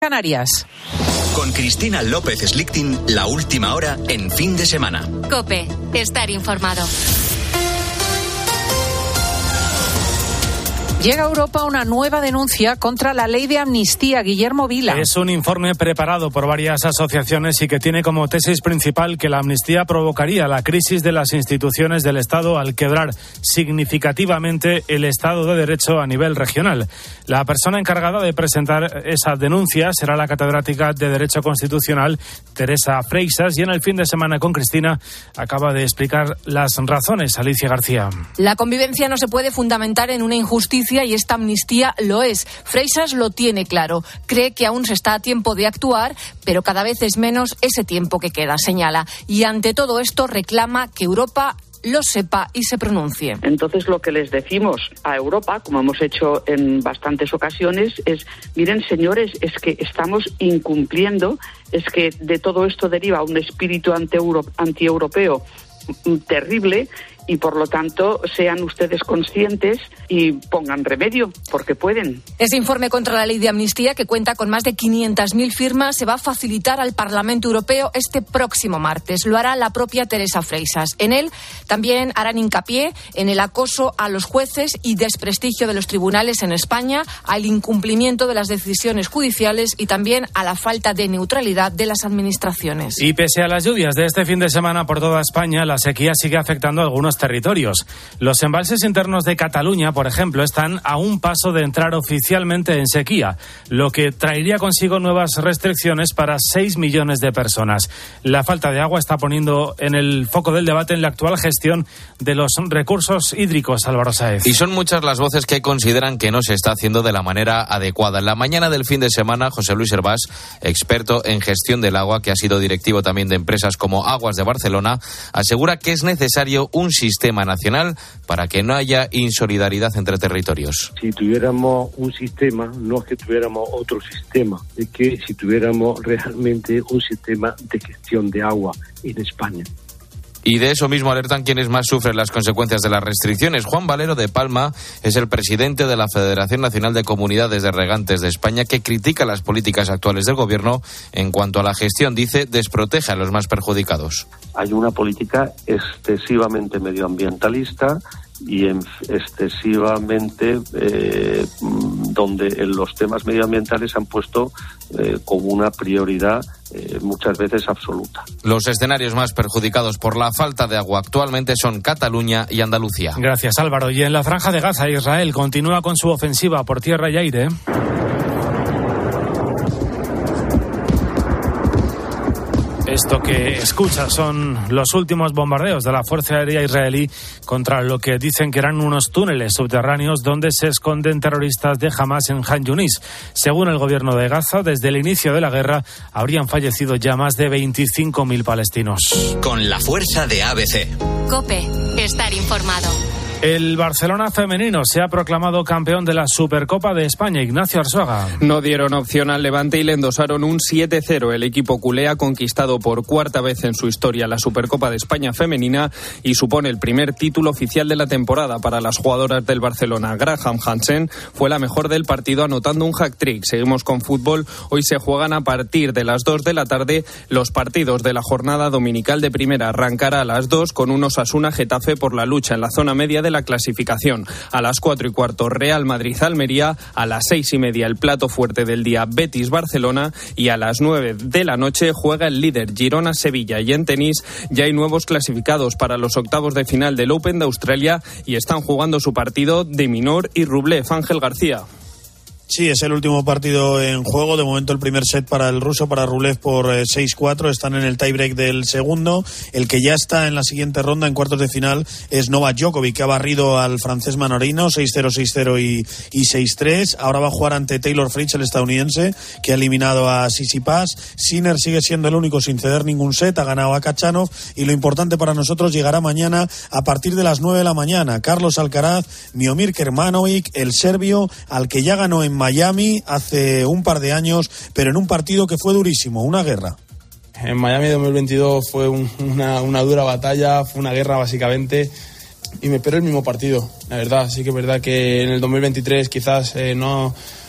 Canarias. Con Cristina López Slichting, la última hora en Fin de Semana. COPE, estar informado. Llega a Europa una nueva denuncia contra la ley de amnistía. Guillermo Vila. Es un informe preparado por varias asociaciones y que tiene como tesis principal que la amnistía provocaría la crisis de las instituciones del Estado al quebrar significativamente el Estado de Derecho a nivel regional. La persona encargada de presentar esa denuncia será la catedrática de Derecho Constitucional, Teresa Freixas, y en el Fin de Semana con Cristina acaba de explicar las razones. Alicia García. La convivencia no se puede fundamentar en una injusticia y esta amnistía lo es. Freixas lo tiene claro. Cree que aún se está a tiempo de actuar, pero cada vez es menos ese tiempo que queda, señala. Y ante todo esto reclama que Europa lo sepa y se pronuncie. Entonces lo que les decimos a Europa, como hemos hecho en bastantes ocasiones, es: miren, señores, es que estamos incumpliendo, es que de todo esto deriva un espíritu antieuropeo terrible, y por lo tanto sean ustedes conscientes y pongan remedio, porque pueden. Ese informe contra la ley de amnistía, que cuenta con más de 500.000 firmas, se va a facilitar al Parlamento Europeo este próximo martes. Lo hará la propia Teresa Freixas. En él también harán hincapié en el acoso a los jueces y desprestigio de los tribunales en España, al incumplimiento de las decisiones judiciales y también a la falta de neutralidad de las administraciones. Y pese a las lluvias de este fin de semana por toda España, la sequía sigue afectando a algunos territorios. Los embalses internos de Cataluña, por ejemplo, están a un paso de entrar oficialmente en sequía, lo que traería consigo nuevas restricciones para 6 millones de personas. La falta de agua está poniendo en el foco del debate en la actual gestión de los recursos hídricos. Álvaro Sáez. Y son muchas las voces que consideran que no se está haciendo de la manera adecuada. En la mañana del fin de semana, José Luis Hervás, experto en gestión del agua, que ha sido directivo también de empresas como Aguas de Barcelona, asegura que es necesario un sistema nacional para que no haya insolidaridad entre territorios. Si tuviéramos un sistema, no es que tuviéramos otro sistema, es que si tuviéramos realmente un sistema de gestión de agua en España. Y de eso mismo alertan quienes más sufren las consecuencias de las restricciones. Juan Valero de Palma es el presidente de la Federación Nacional de Comunidades de Regantes de España, que critica las políticas actuales del gobierno en cuanto a la gestión. Dice, desprotege a los más perjudicados. Hay una política excesivamente medioambientalista y excesivamente donde los temas medioambientales se han puesto como una prioridad muchas veces absoluta. Los escenarios más perjudicados por la falta de agua actualmente son Cataluña y Andalucía. Gracias, Álvaro. Y en la Franja de Gaza, Israel continúa con su ofensiva por tierra y aire. Esto que escucha son los últimos bombardeos de la Fuerza Aérea israelí contra lo que dicen que eran unos túneles subterráneos donde se esconden terroristas de Hamas en Han Yunis. Según el gobierno de Gaza, desde el inicio de la guerra habrían fallecido ya más de 25.000 palestinos. Con la fuerza de ABC. COPE, estar informado. El Barcelona femenino se ha proclamado campeón de la Supercopa de España. Ignacio Arzuaga. No dieron opción al Levante y le endosaron un 7-0. El equipo culé ha conquistado por cuarta vez en su historia la Supercopa de España femenina y supone el primer título oficial de la temporada para las jugadoras del Barcelona. Graham Hansen fue la mejor del partido, anotando un hat-trick. Seguimos con fútbol. Hoy se juegan a partir de las 2 de la tarde los partidos de la jornada dominical de primera. Arrancará a las 2 con un Osasuna-Getafe por la lucha en la zona media de la clasificación. A las 4:15 Real Madrid-Almería, a las 6:30 el plato fuerte del día Betis-Barcelona y a las 9 de la noche juega el líder Girona-Sevilla. Y en tenis ya hay nuevos clasificados para los octavos de final del Open de Australia y están jugando su partido de Minor y Rublev. Ángel García. Sí, es el último partido en juego. De momento el primer set para el ruso, para Rublev por 6-4. Están en el tiebreak del segundo. El que ya está en la siguiente ronda, en cuartos de final, es Novak Djokovic, que ha barrido al francés Manorino 6-0, 6-0 y 6-3. Ahora va a jugar ante Taylor Fritz, el estadounidense, que ha eliminado a Tsitsipas. Sinner sigue siendo el único sin ceder ningún set. Ha ganado a Khachanov. Y lo importante para nosotros llegará mañana a partir de las 9 de la mañana. Carlos Alcaraz, Miomir Kecmanovic, el serbio, al que ya ganó en Miami hace un par de años, pero en un partido que fue durísimo, una guerra. En Miami 2022 fue una dura batalla, fue una guerra básicamente, y me esperé el mismo partido, la verdad. Sí que es verdad que en el 2023 quizás no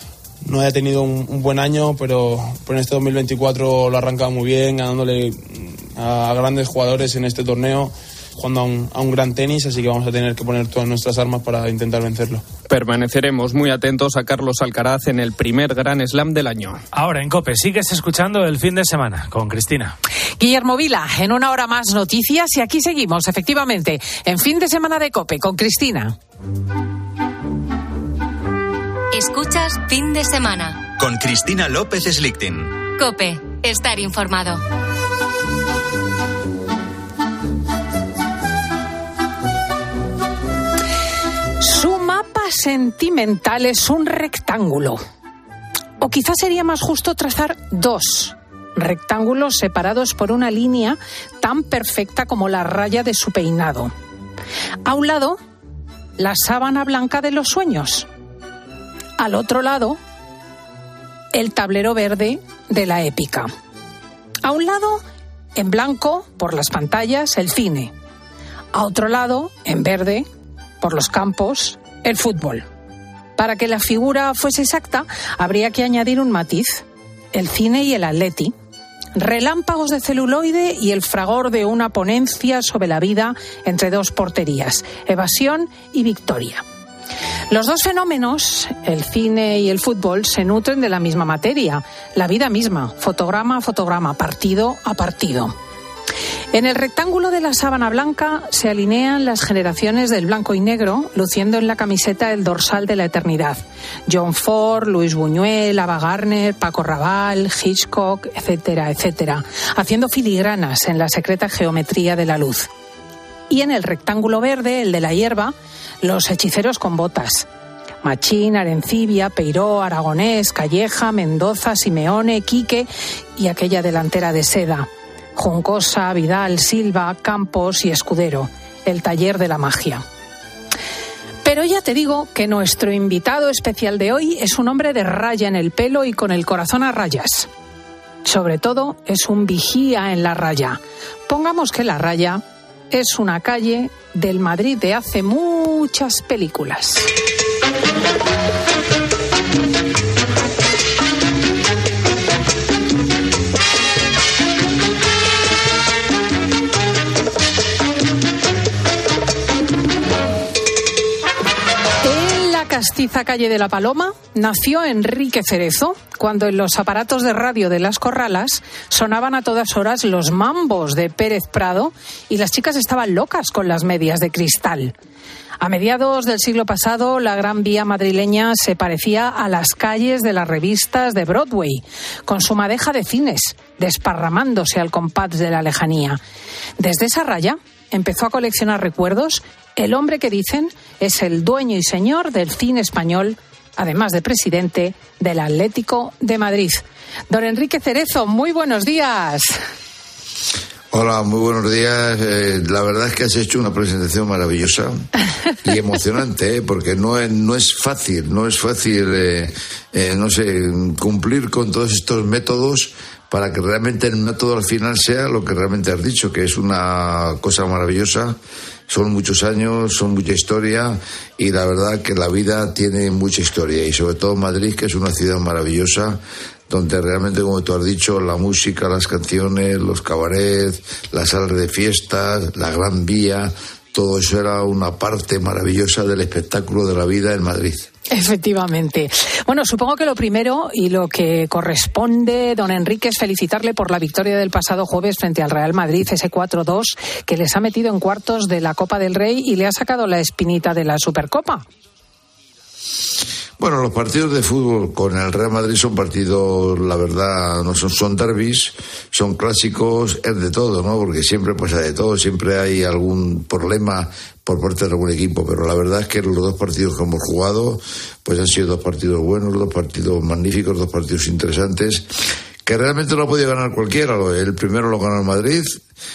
no haya tenido un buen año, pero en este 2024 lo ha arrancado muy bien, ganándole a grandes jugadores en este torneo, jugando a un gran tenis, así que vamos a tener que poner todas nuestras armas para intentar vencerlo. Permaneceremos muy atentos a Carlos Alcaraz en el primer Grand Slam del año. Ahora en COPE sigues escuchando El Fin de Semana con Cristina. Guillermo Vila, en una hora más noticias y aquí seguimos, efectivamente, en Fin de Semana de COPE con Cristina. Escuchas Fin de Semana con Cristina López Slichting. COPE, estar informado. Su mapa sentimental es un rectángulo. O quizás sería más justo trazar dos rectángulos separados por una línea tan perfecta como la raya de su peinado. A un lado, la sábana blanca de los sueños. Al otro lado, el tablero verde de la épica. A un lado, en blanco, por las pantallas, el cine. A otro lado, en verde, por los campos, el fútbol. Para que la figura fuese exacta, habría que añadir un matiz: el cine y el atleti. Relámpagos de celuloide y el fragor de una ponencia sobre la vida entre dos porterías, evasión y victoria. Los dos fenómenos, el cine y el fútbol, se nutren de la misma materia, la vida misma, fotograma a fotograma, partido a partido. En el rectángulo de la sábana blanca se alinean las generaciones del blanco y negro, luciendo en la camiseta el dorsal de la eternidad. John Ford, Luis Buñuel, Ava Gardner, Paco Rabanne, Hitchcock, etcétera, etcétera, haciendo filigranas en la secreta geometría de la luz. Y en el rectángulo verde, el de la hierba, los hechiceros con botas. Machín, Arencibia, Peiró, Aragonés, Calleja, Mendoza, Simeone, Quique y aquella delantera de seda. Juncosa, Vidal, Silva, Campos y Escudero, el taller de la magia. Pero ya te digo que nuestro invitado especial de hoy es un hombre de raya en el pelo y con el corazón a rayas. Sobre todo es un vigía en la raya. Pongamos que la raya es una calle del Madrid de hace muchas películas. Castiza calle de la Paloma nació Enrique Cerezo, cuando en los aparatos de radio de Las Corralas sonaban a todas horas los mambos de Pérez Prado y las chicas estaban locas con las medias de cristal. A mediados del siglo pasado, la Gran Vía madrileña se parecía a las calles de las revistas de Broadway, con su madeja de cines, desparramándose al compás de la lejanía. Desde esa raya empezó a coleccionar recuerdos el hombre que dicen es el dueño y señor del cine español, además de presidente del Atlético de Madrid. Don Enrique Cerezo, muy buenos días. Hola, muy buenos días. La verdad es que has hecho una presentación maravillosa y emocionante, porque no es fácil, cumplir con todos estos métodos para que realmente el método al final sea lo que realmente has dicho, que es una cosa maravillosa. Son muchos años, son mucha historia y la verdad que la vida tiene mucha historia y sobre todo Madrid, que es una ciudad maravillosa, donde realmente, como tú has dicho, la música, las canciones, los cabarets, las salas de fiestas, la Gran Vía, todo eso era una parte maravillosa del espectáculo de la vida en Madrid. Efectivamente. Bueno, supongo que lo primero y lo que corresponde, don Enrique, es felicitarle por la victoria del pasado jueves frente al Real Madrid, ese 4-2, que les ha metido en cuartos de la Copa del Rey y le ha sacado la espinita de la Supercopa. Bueno, los partidos de fútbol con el Real Madrid son partidos, la verdad, no son derbis, son clásicos, es de todo, ¿no? Porque siempre pasa de todo, siempre hay algún problema por parte de algún equipo, pero la verdad es que los dos partidos que hemos jugado, pues han sido dos partidos buenos, dos partidos magníficos, dos partidos interesantes, que realmente no ha podido ganar cualquiera. El primero lo ganó el Madrid,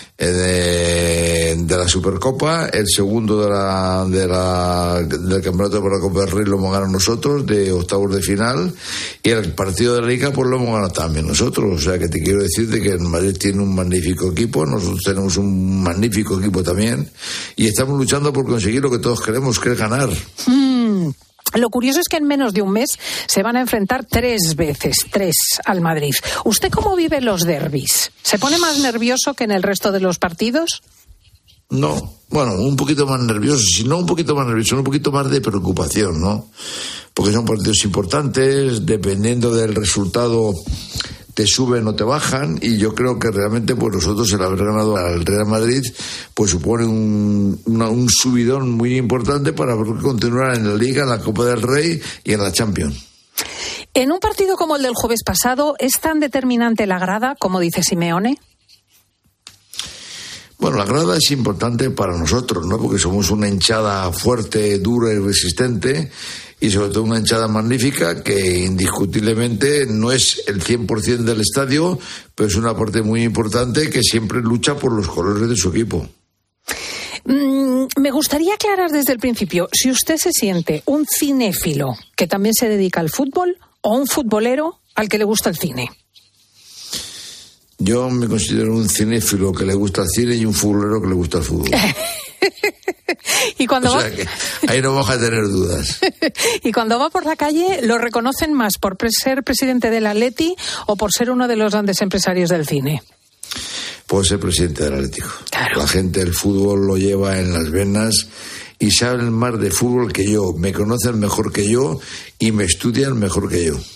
de la Supercopa, el segundo del campeonato para la Copa del Rey lo hemos ganado nosotros, de octavos de final, y el partido de la Liga pues lo hemos ganado también nosotros. O sea que te quiero decirte que el Madrid tiene un magnífico equipo, nosotros tenemos un magnífico equipo también, y estamos luchando por conseguir lo que todos queremos, que es ganar. Lo curioso es que en menos de un mes se van a enfrentar 3 al Madrid. ¿Usted cómo vive los derbis? ¿Se pone más nervioso que en el resto de los partidos? No, bueno, un poquito más nervioso, si no un poquito más nervioso, un poquito más de preocupación, ¿no? Porque son partidos importantes, dependiendo del resultado te suben o te bajan, y yo creo que realmente pues nosotros el haber ganado al Real Madrid pues supone un subidón muy importante para continuar en la Liga, en la Copa del Rey y en la Champions. En un partido como el del jueves pasado, ¿es tan determinante la grada, como dice Simeone? Bueno, la grada es importante para nosotros, ¿no? Porque somos una hinchada fuerte, dura y resistente, y sobre todo una hinchada magnífica que indiscutiblemente no es el 100% del estadio, pero es una parte muy importante que siempre lucha por los colores de su equipo. Me gustaría aclarar desde el principio, si usted se siente un cinéfilo que también se dedica al fútbol o un futbolero al que le gusta el cine. Yo me considero un cinéfilo que le gusta el cine y un futbolero que le gusta el fútbol. Y cuando o sea que ahí no vas a tener dudas. Y cuando va por la calle, ¿lo reconocen más por ser presidente del Atleti o por ser uno de los grandes empresarios del cine? Por ser presidente del Atlético. Claro. La gente del fútbol lo lleva en las venas y saben más de fútbol que yo, me conocen mejor que yo y me estudian mejor que yo.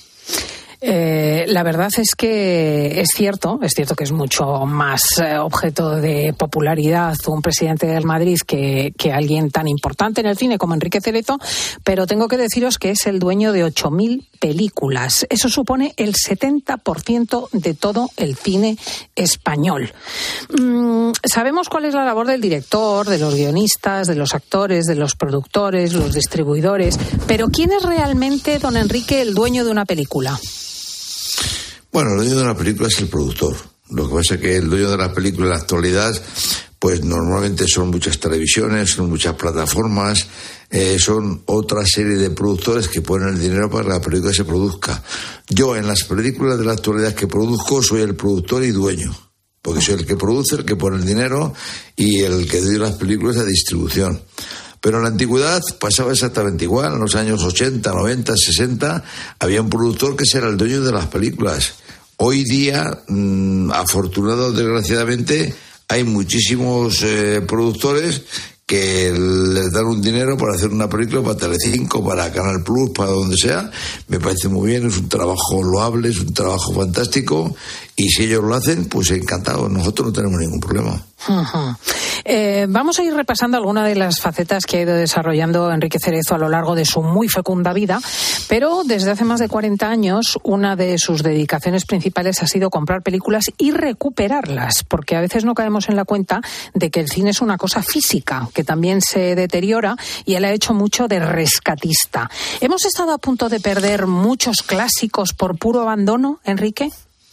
La verdad es que es cierto que es mucho más objeto de popularidad un presidente del Madrid que alguien tan importante en el cine como Enrique Cerezo, pero tengo que deciros que es el dueño de 8.000 películas. Eso supone el 70% de todo el cine español. Sabemos cuál es la labor del director, de los guionistas, de los actores, de los productores, los distribuidores, pero ¿quién es realmente, don Enrique, el dueño de una película? Bueno, el dueño de la película es el productor. Lo que pasa es que el dueño de la película en la actualidad, pues normalmente son muchas televisiones, son muchas plataformas, son otra serie de productores que ponen el dinero para que la película se produzca. Yo en las películas de la actualidad que produzco soy el productor y dueño, porque soy el que produce, el que pone el dinero y el que doy las películas de distribución. Pero en la antigüedad pasaba exactamente igual. En los años 80, 90, 60 había un productor que era el dueño de las películas. Hoy día, afortunado o desgraciadamente, hay muchísimos productores que les dan un dinero para hacer una película para Telecinco, para Canal Plus, para donde sea. Me parece muy bien, es un trabajo loable, es un trabajo fantástico, y si ellos lo hacen, pues encantado, nosotros no tenemos ningún problema. Uh-huh. Vamos a ir repasando algunas de las facetas que ha ido desarrollando Enrique Cerezo a lo largo de su muy fecunda vida, pero desde hace más de 40 años una de sus dedicaciones principales ha sido comprar películas y recuperarlas, porque a veces no caemos en la cuenta de que el cine es una cosa física, que también se deteriora, y él ha hecho mucho de rescatista. ¿Hemos estado a punto de perder muchos clásicos por puro abandono, Enrique?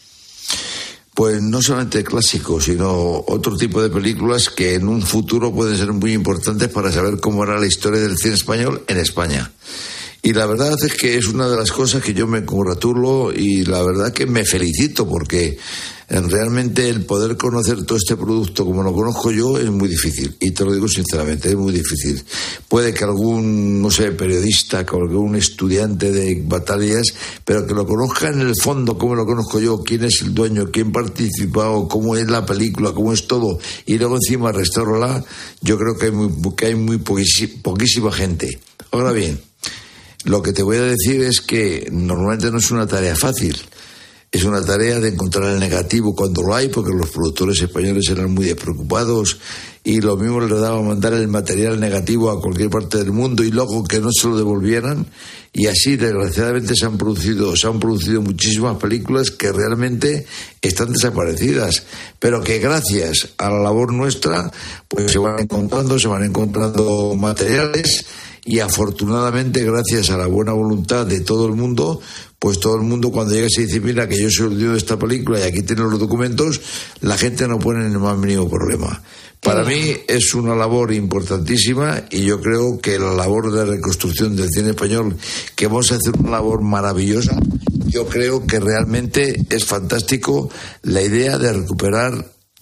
Pues no solamente clásicos, sino otro tipo de películas que en un futuro pueden ser muy importantes para saber cómo era la historia del cine español en España. Y la verdad es que es una de las cosas que yo me congratulo y la verdad que me felicito, porque realmente el poder conocer todo este producto como lo conozco yo es muy difícil, y te lo digo sinceramente, es muy difícil. Puede que algún, no sé, periodista, que algún estudiante de batallas, pero que lo conozca en el fondo como lo conozco yo, quién es el dueño, quién participado, cómo es la película, cómo es todo, y luego encima restaurarla, yo creo que hay muy poquísima gente. Ahora bien, lo que te voy a decir es que normalmente no es una tarea fácil. Es una tarea de encontrar el negativo cuando lo hay, porque los productores españoles eran muy despreocupados y lo mismo les daba mandar el material negativo a cualquier parte del mundo y luego que no se lo devolvieran, y así desgraciadamente se han producido muchísimas películas que realmente están desaparecidas, pero que gracias a la labor nuestra pues se van encontrando materiales. Y afortunadamente, gracias a la buena voluntad de todo el mundo, pues todo el mundo cuando llega se dice, mira, que yo soy el dueño de esta película y aquí tienen los documentos, la gente no pone el más mínimo problema. Para mí es una labor importantísima, y yo creo que la labor de reconstrucción del cine español, que vamos a hacer una labor maravillosa, yo creo que realmente es fantástico la idea de recuperar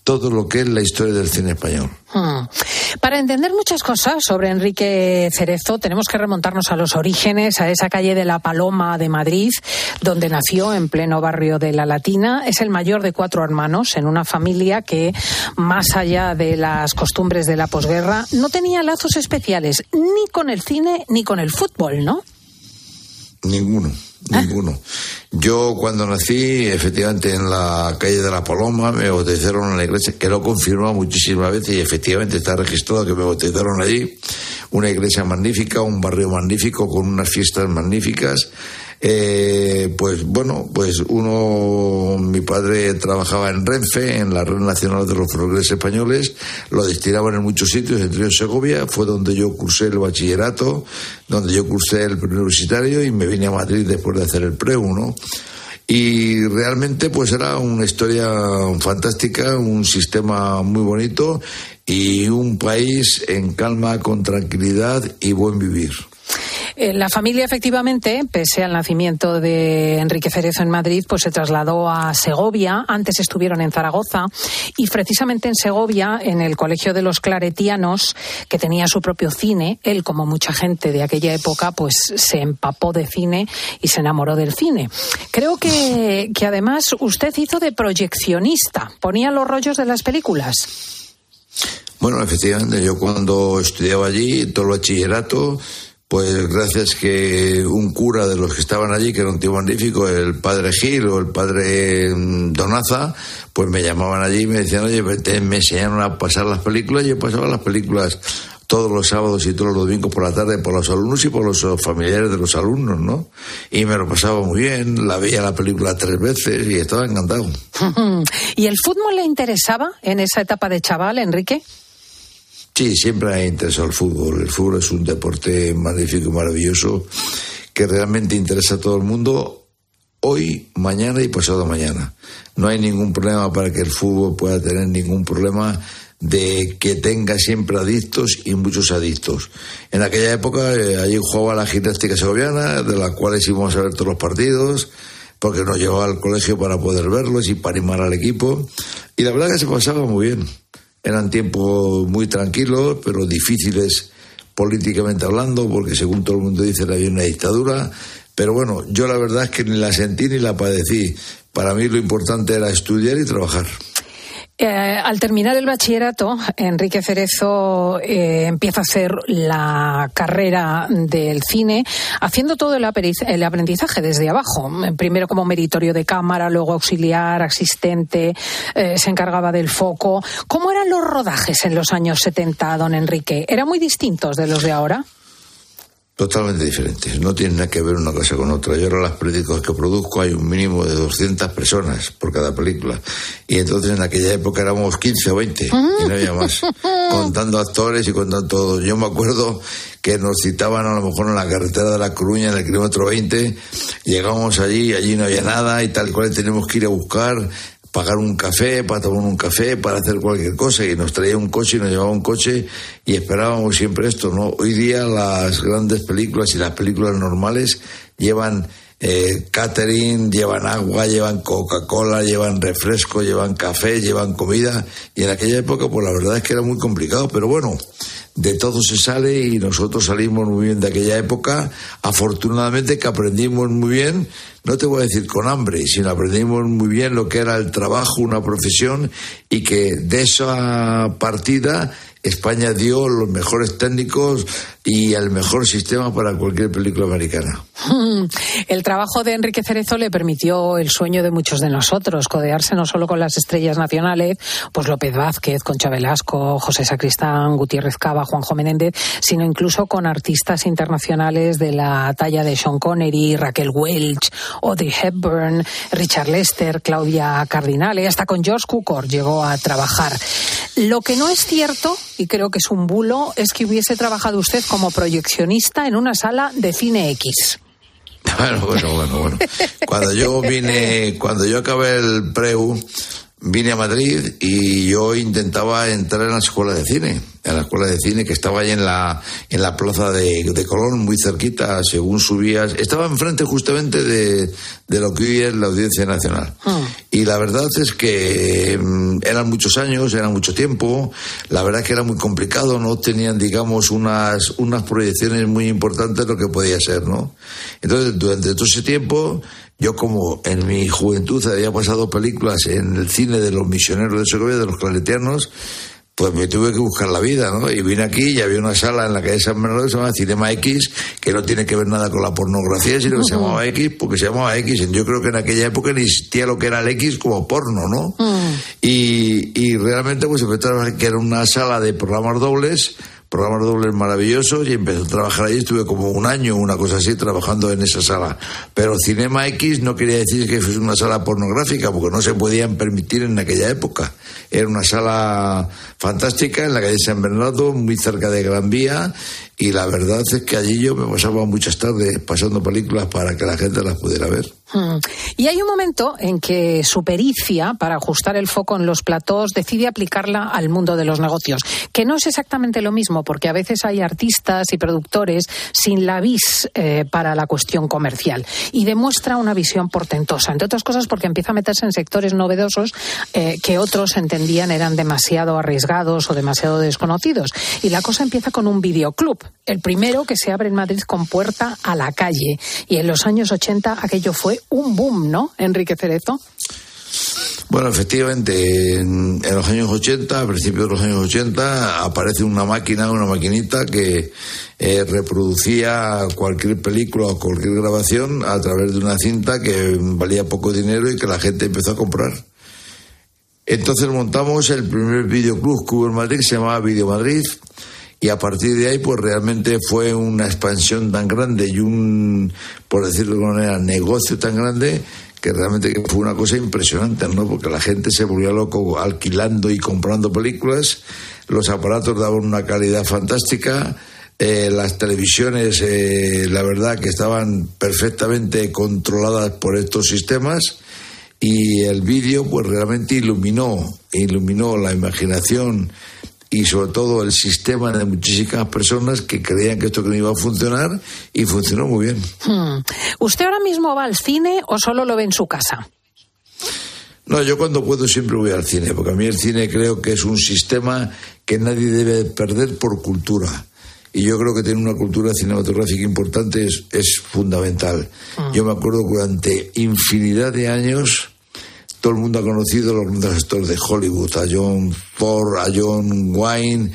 todo lo que es la historia del cine español. Para entender muchas cosas sobre Enrique Cerezo tenemos que remontarnos a los orígenes, a esa calle de La Paloma de Madrid, donde nació en pleno barrio de La Latina. Es el mayor de 4 hermanos en una familia que, más allá de las costumbres de la posguerra, no tenía lazos especiales ni con el cine ni con el fútbol, ¿no? Ninguno. Yo cuando nací, efectivamente, en la calle de La Paloma, me bautizaron en la iglesia, que lo confirmó muchísimas veces, y efectivamente está registrado que me bautizaron allí. Una iglesia magnífica, un barrio magnífico, con unas fiestas magníficas. Mi padre trabajaba en Renfe, en la Red Nacional de los Ferrocarriles Españoles, lo destinaban en muchos sitios, entre ellos Segovia. Fue donde yo cursé el bachillerato, donde yo cursé el preuniversitario y me vine a Madrid después de hacer el preu, ¿no? Y realmente pues era una historia fantástica, un sistema muy bonito y un país en calma, con tranquilidad y buen vivir. La familia, efectivamente, pese al nacimiento de Enrique Cerezo en Madrid, pues se trasladó a Segovia. Antes estuvieron en Zaragoza y precisamente en Segovia, en el Colegio de los Claretianos, que tenía su propio cine, él, como mucha gente de aquella época, pues se empapó de cine y se enamoró del cine. Creo que además usted hizo de proyeccionista, ponía los rollos de las películas. Bueno, efectivamente, yo cuando estudiaba allí, todo el bachillerato, pues gracias que un cura de los que estaban allí, que era un tío magnífico, el padre Gil o el padre Donaza, pues me llamaban allí y me decían, oye, me enseñaron a pasar las películas, y yo pasaba las películas todos los sábados y todos los domingos por la tarde por los alumnos y por los familiares de los alumnos, ¿no? Y me lo pasaba muy bien, la veía la película 3 veces y estaba encantado. ¿Y el fútbol le interesaba en esa etapa de chaval, Enrique? Sí, siempre me ha interesado el fútbol. El fútbol es un deporte magnífico y maravilloso que realmente interesa a todo el mundo hoy, mañana y pasado mañana. No hay ningún problema para que el fútbol pueda tener ningún problema de que tenga siempre adictos y muchos adictos. En aquella época allí jugaba la Gimnástica Segoviana, de la cual íbamos a ver todos los partidos, porque nos llevaba al colegio para poder verlos y para animar al equipo. Y la verdad que se pasaba muy bien. Eran tiempos muy tranquilos, pero difíciles políticamente hablando, porque según todo el mundo dice había una dictadura. Pero bueno, yo la verdad es que ni la sentí ni la padecí. Para mí lo importante era estudiar y trabajar. Al terminar el bachillerato, Enrique Cerezo empieza a hacer la carrera del cine, haciendo todo el aprendizaje desde abajo. Primero como meritorio de cámara, luego auxiliar, asistente, se encargaba del foco. ¿Cómo eran los rodajes en los años 70, don Enrique? ¿Eran muy distintos de los de ahora? Totalmente diferentes, no tienen nada que ver una cosa con otra. Yo ahora las películas que produzco hay un mínimo de 200 personas por cada película, y entonces en aquella época éramos 15 o 20 y no había más, contando actores y contando todo. Yo me acuerdo que nos citaban a lo mejor en la carretera de La Coruña, en el kilómetro 20, llegábamos allí no había nada y tal cual, teníamos que ir a buscar, pagar un café, para tomar un café, para hacer cualquier cosa, y nos traía un coche y nos llevaba un coche y esperábamos siempre esto, ¿no? Hoy día las grandes películas y las películas normales llevan catering, llevan agua, llevan Coca-Cola, llevan refresco, llevan café, llevan comida, y en aquella época pues la verdad es que era muy complicado, pero bueno, de todo se sale y nosotros salimos muy bien de aquella época. Afortunadamente que aprendimos muy bien, no te voy a decir con hambre, sino aprendimos muy bien lo que era el trabajo, una profesión, y que de esa partida España dio los mejores técnicos y el mejor sistema para cualquier película americana. El trabajo de Enrique Cerezo le permitió el sueño de muchos de nosotros, codearse no solo con las estrellas nacionales, pues López Vázquez, Concha Velasco, José Sacristán, Gutiérrez Cava, Juanjo Menéndez, sino incluso con artistas internacionales de la talla de Sean Connery, Raquel Welch, Audrey Hepburn, Richard Lester, Claudia Cardinale, hasta con George Cukor llegó a trabajar. Lo que no es cierto, y creo que es un bulo, es que hubiese trabajado usted como proyeccionista en una sala de Cine X. Bueno. Cuando yo acabé el preu, vine a Madrid y yo intentaba entrar en la escuela de cine, que estaba ahí en la plaza de Colón, muy cerquita, según subías. Estaba enfrente justamente de lo que hoy es la Audiencia Nacional. Y la verdad es que eran muchos años, era mucho tiempo, la verdad es que era muy complicado, no tenían, digamos, unas proyecciones muy importantes de lo que podía ser, ¿no? Entonces, durante todo ese tiempo, yo como en mi juventud había pasado películas en el cine de los misioneros de Segovia, de los claretianos, pues me tuve que buscar la vida, ¿no? Y vine aquí y había una sala en la calle San Bernardo que se llama Cinema X, que no tiene que ver nada con la pornografía, sino que se llamaba X porque se llamaba X. Yo creo que en aquella época ni existía lo que era el X como porno, ¿no? Y realmente pues empecé a trabajar, que era una sala de programas dobles maravillosos, y empecé a trabajar allí. Estuve como un año, una cosa así, trabajando en esa sala. Pero Cinema X no quería decir que fuese una sala pornográfica, porque no se podían permitir en aquella época. Era una sala fantástica en la calle San Bernardo, muy cerca de Gran Vía, y la verdad es que allí yo me pasaba muchas tardes pasando películas para que la gente las pudiera ver. Y hay un momento en que su pericia para ajustar el foco en los platós decide aplicarla al mundo de los negocios, que no es exactamente lo mismo, porque a veces hay artistas y productores sin la vis para la cuestión comercial, y demuestra una visión portentosa, entre otras cosas porque empieza a meterse en sectores novedosos que otros entendían eran demasiado arriesgados o demasiado desconocidos. Y la cosa empieza con un videoclub, el primero que se abre en Madrid con puerta a la calle, y en los años 80 aquello fue un boom, ¿no, Enrique Cerezo? Bueno, efectivamente, en los años 80, a principios de los años 80, aparece una maquinita que reproducía cualquier película o cualquier grabación a través de una cinta que valía poco dinero y que la gente empezó a comprar. Entonces montamos el primer videoclub que hubo en Madrid, que se llamaba Video Madrid, y a partir de ahí pues realmente fue una expansión tan grande y un, por decirlo de alguna manera, negocio tan grande, que realmente fue una cosa impresionante, ¿no? Porque la gente se volvió loco alquilando y comprando películas, los aparatos daban una calidad fantástica, las televisiones la verdad que estaban perfectamente controladas por estos sistemas, y el vídeo pues realmente iluminó la imaginación y sobre todo el sistema de muchísimas personas que creían que esto no iba a funcionar, y funcionó muy bien. ¿Usted ahora mismo va al cine o solo lo ve en su casa? No, yo cuando puedo siempre voy al cine, porque a mí el cine creo que es un sistema que nadie debe perder por cultura. Y yo creo que tener una cultura cinematográfica importante es fundamental. Yo me acuerdo que durante infinidad de años todo el mundo ha conocido los grandes actores de Hollywood, a John Ford, a John Wayne,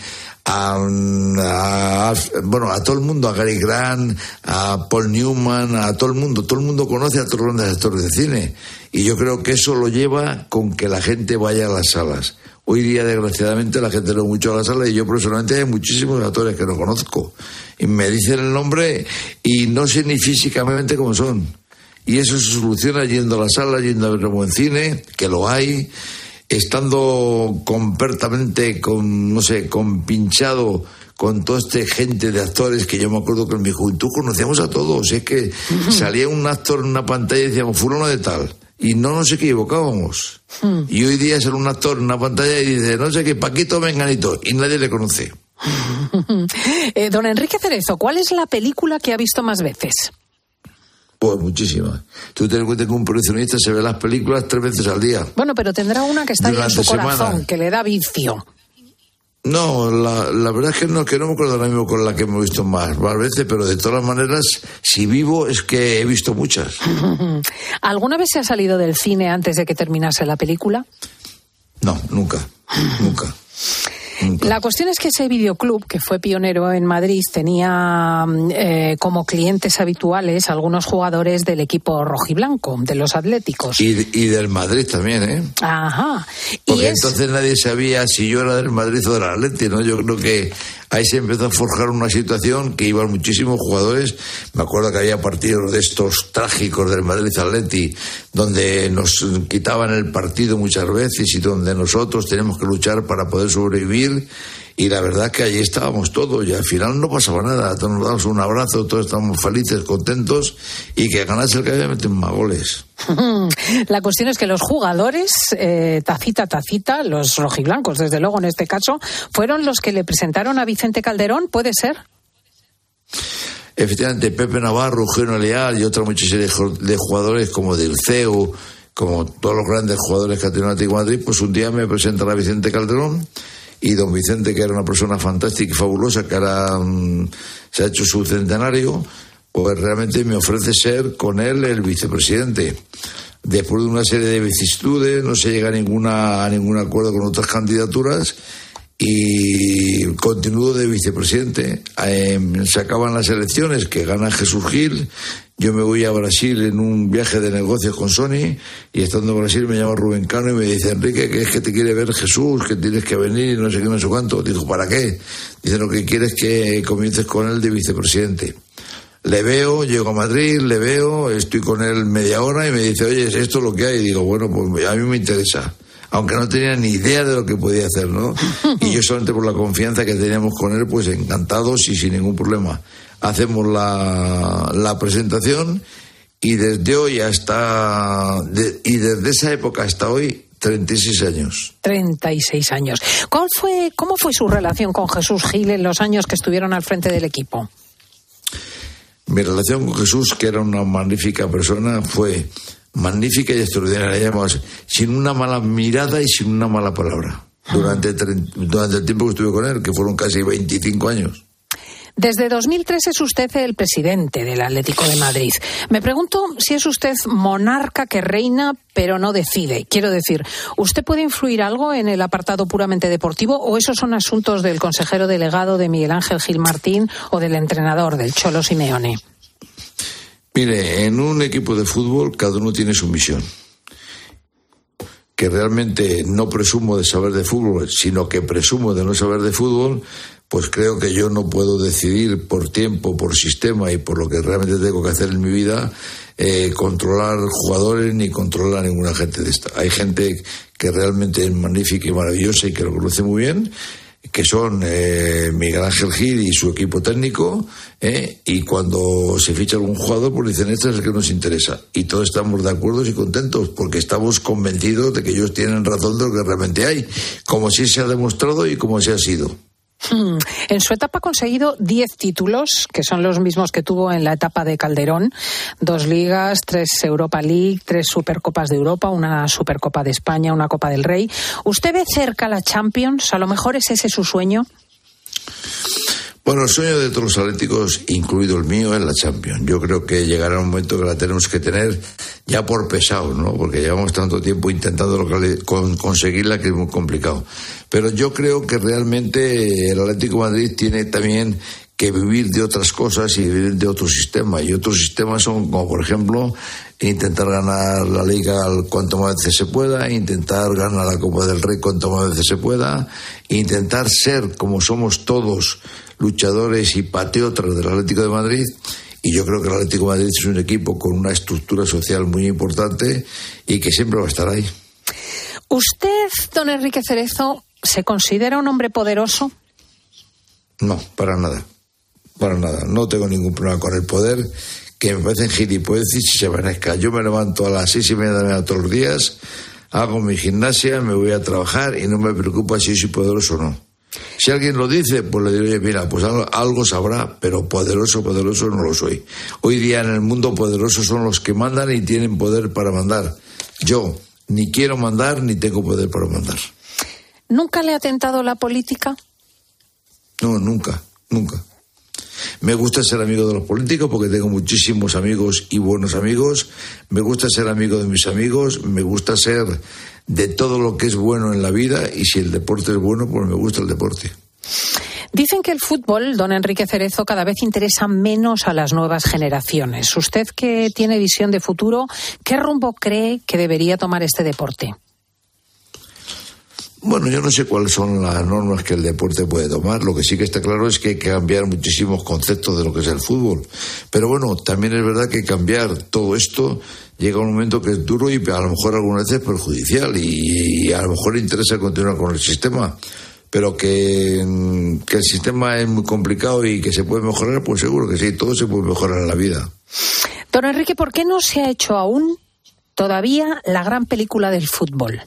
a todo el mundo, a Cary Grant, a Paul Newman, a todo el mundo conoce a todos los grandes actores de cine, y yo creo que eso lo lleva con que la gente vaya a las salas. Hoy día, desgraciadamente, la gente no va mucho a las salas, y yo personalmente hay muchísimos actores que no conozco, y me dicen el nombre y no sé ni físicamente cómo son. Y eso se soluciona yendo a la sala, yendo a ver un buen cine, que lo hay, estando completamente compinchado con toda esta gente de actores, que yo me acuerdo que en mi juventud conocíamos a todos. Es que salía un actor en una pantalla y decíamos fulano de tal, y no nos equivocábamos. Y hoy día sale un actor en una pantalla y dice no sé qué, Paquito Menganito, y nadie le conoce. Don Enrique Cerezo, ¿cuál es la película que ha visto más veces? Pues muchísimas. Tú ten en cuenta que un proyeccionista se ve las películas 3 veces al día. Bueno, pero tendrá una que está ahí en su corazón, semana, que le da vicio. No, la verdad es que no me acuerdo ahora mismo con la que me he visto más veces, pero de todas maneras, si vivo es que he visto muchas. ¿Alguna vez se ha salido del cine antes de que terminase la película? No, nunca. La cuestión es que ese videoclub, que fue pionero en Madrid, tenía como clientes habituales algunos jugadores del equipo rojiblanco, de los Atléticos. Y del Madrid también, ¿eh? Ajá. Porque entonces nadie sabía si yo era del Madrid o del Atleti, ¿no? Yo creo que ahí se empezó a forjar una situación que iban muchísimos jugadores. Me acuerdo que había partidos de estos trágicos del Madrid-Atleti, donde nos quitaban el partido muchas veces y donde nosotros teníamos que luchar para poder sobrevivir. Y la verdad que allí estábamos todos y al final no pasaba nada. Todos nos damos un abrazo, todos estábamos felices, contentos, y que ganase el que había metido más goles. La cuestión es que los jugadores, tacita, los rojiblancos, desde luego en este caso, fueron los que le presentaron a Vicente Calderón, ¿puede ser? Efectivamente, Pepe Navarro, Eugenio Leal y otra mucha serie de jugadores como del CEU, como todos los grandes jugadores que ha tenido el Atlético de Madrid, pues un día me presenta a Vicente Calderón, y don Vicente, que era una persona fantástica y fabulosa, que ahora se ha hecho su centenario, pues realmente me ofrece ser con él el vicepresidente. Después de una serie de vicisitudes, no se llega a ningún acuerdo con otras candidaturas y continúo de vicepresidente. Se acaban las elecciones, que gana Jesús Gil. Yo me voy a Brasil en un viaje de negocios con Sony y estando en Brasil me llama Rubén Cano y me dice: Enrique, que es que te quiere ver Jesús, que tienes que venir y no sé qué, no sé cuánto. Dijo: ¿para qué? Dice: lo que quiere es que comiences con él de vicepresidente. Le veo, llego a Madrid, le veo, estoy con él media hora y me dice: oye, ¿es esto lo que hay? Y digo: bueno, pues a mí me interesa. Aunque no tenía ni idea de lo que podía hacer, ¿no? Y yo solamente por la confianza que teníamos con él, pues encantados y sin ningún problema. Hacemos la presentación y desde hoy desde esa época hasta hoy, 36 años. 36 años. ¿Cómo fue su relación con Jesús Gil en los años que estuvieron al frente del equipo? Mi relación con Jesús, que era una magnífica persona, fue magnífica y extraordinaria, digamos, sin una mala mirada y sin una mala palabra. Durante el tiempo que estuve con él, que fueron casi 25 años. Desde 2003 es usted el presidente del Atlético de Madrid. Me pregunto si es usted monarca que reina pero no decide. Quiero decir, ¿usted puede influir algo en el apartado puramente deportivo o esos son asuntos del consejero delegado de Miguel Ángel Gil Martín o del entrenador del Cholo Simeone? Mire, en un equipo de fútbol cada uno tiene su misión. Que realmente no presumo de saber de fútbol, sino que presumo de no saber de fútbol, pues creo que yo no puedo decidir por tiempo, por sistema y por lo que realmente tengo que hacer en mi vida, controlar jugadores ni controlar a ninguna gente de esta. Hay gente que realmente es magnífica y maravillosa y que lo conoce muy bien, que son Miguel Ángel Gil y su equipo técnico, y cuando se ficha algún jugador, pues dicen: este es el que nos interesa. Y todos estamos de acuerdo y contentos, porque estamos convencidos de que ellos tienen razón de lo que realmente hay, como sí se ha demostrado y como se ha sido. En su etapa ha conseguido 10 títulos, que son los mismos que tuvo en la etapa de Calderón. 2 ligas, 3 Europa League, 3 Supercopas de Europa, una Supercopa de España, una Copa del Rey. ¿Usted ve cerca la Champions? ¿A lo mejor es ese su sueño? Bueno, el sueño de todos los atléticos, incluido el mío, es la Champions. Yo creo que llegará un momento que la tenemos que tener ya por pesado, ¿no? Porque llevamos tanto tiempo intentando conseguirla que es muy complicado. Pero yo creo que realmente el Atlético de Madrid tiene también que vivir de otras cosas y vivir de otro sistema. Y otros sistemas son, como por ejemplo, intentar ganar la Liga cuanto más veces se pueda, intentar ganar la Copa del Rey cuanto más veces se pueda, intentar ser, como somos todos, luchadores y patriotas del Atlético de Madrid. Y yo creo que el Atlético de Madrid es un equipo con una estructura social muy importante y que siempre va a estar ahí. ¿Usted, don Enrique Cerezo, se considera un hombre poderoso? No, para nada. Para nada. No tengo ningún problema con el poder, que me parecen gilipolleces y se vanezca. Yo me levanto a las 6:30 de la mañana todos los días, hago mi gimnasia, me voy a trabajar y no me preocupa si soy poderoso o no. Si alguien lo dice, pues le diré: mira, pues algo sabrá, pero poderoso no lo soy. Hoy día en el mundo poderosos son los que mandan y tienen poder para mandar. Yo ni quiero mandar ni tengo poder para mandar. ¿Nunca le ha tentado la política? No, nunca. Me gusta ser amigo de los políticos porque tengo muchísimos amigos y buenos amigos. Me gusta ser amigo de mis amigos. Me gusta ser de todo lo que es bueno en la vida. Y si el deporte es bueno, pues me gusta el deporte. Dicen que el fútbol, don Enrique Cerezo, cada vez interesa menos a las nuevas generaciones. Usted, que tiene visión de futuro, ¿qué rumbo cree que debería tomar este deporte? Bueno, yo no sé cuáles son las normas que el deporte puede tomar. Lo que sí que está claro es que hay que cambiar muchísimos conceptos de lo que es el fútbol. Pero bueno, también es verdad que cambiar todo esto llega un momento que es duro y a lo mejor algunas veces perjudicial y a lo mejor interesa continuar con el sistema. Pero que el sistema es muy complicado y que se puede mejorar, pues seguro que sí, todo se puede mejorar en la vida. Don Enrique, ¿por qué no se ha hecho aún todavía la gran película del fútbol?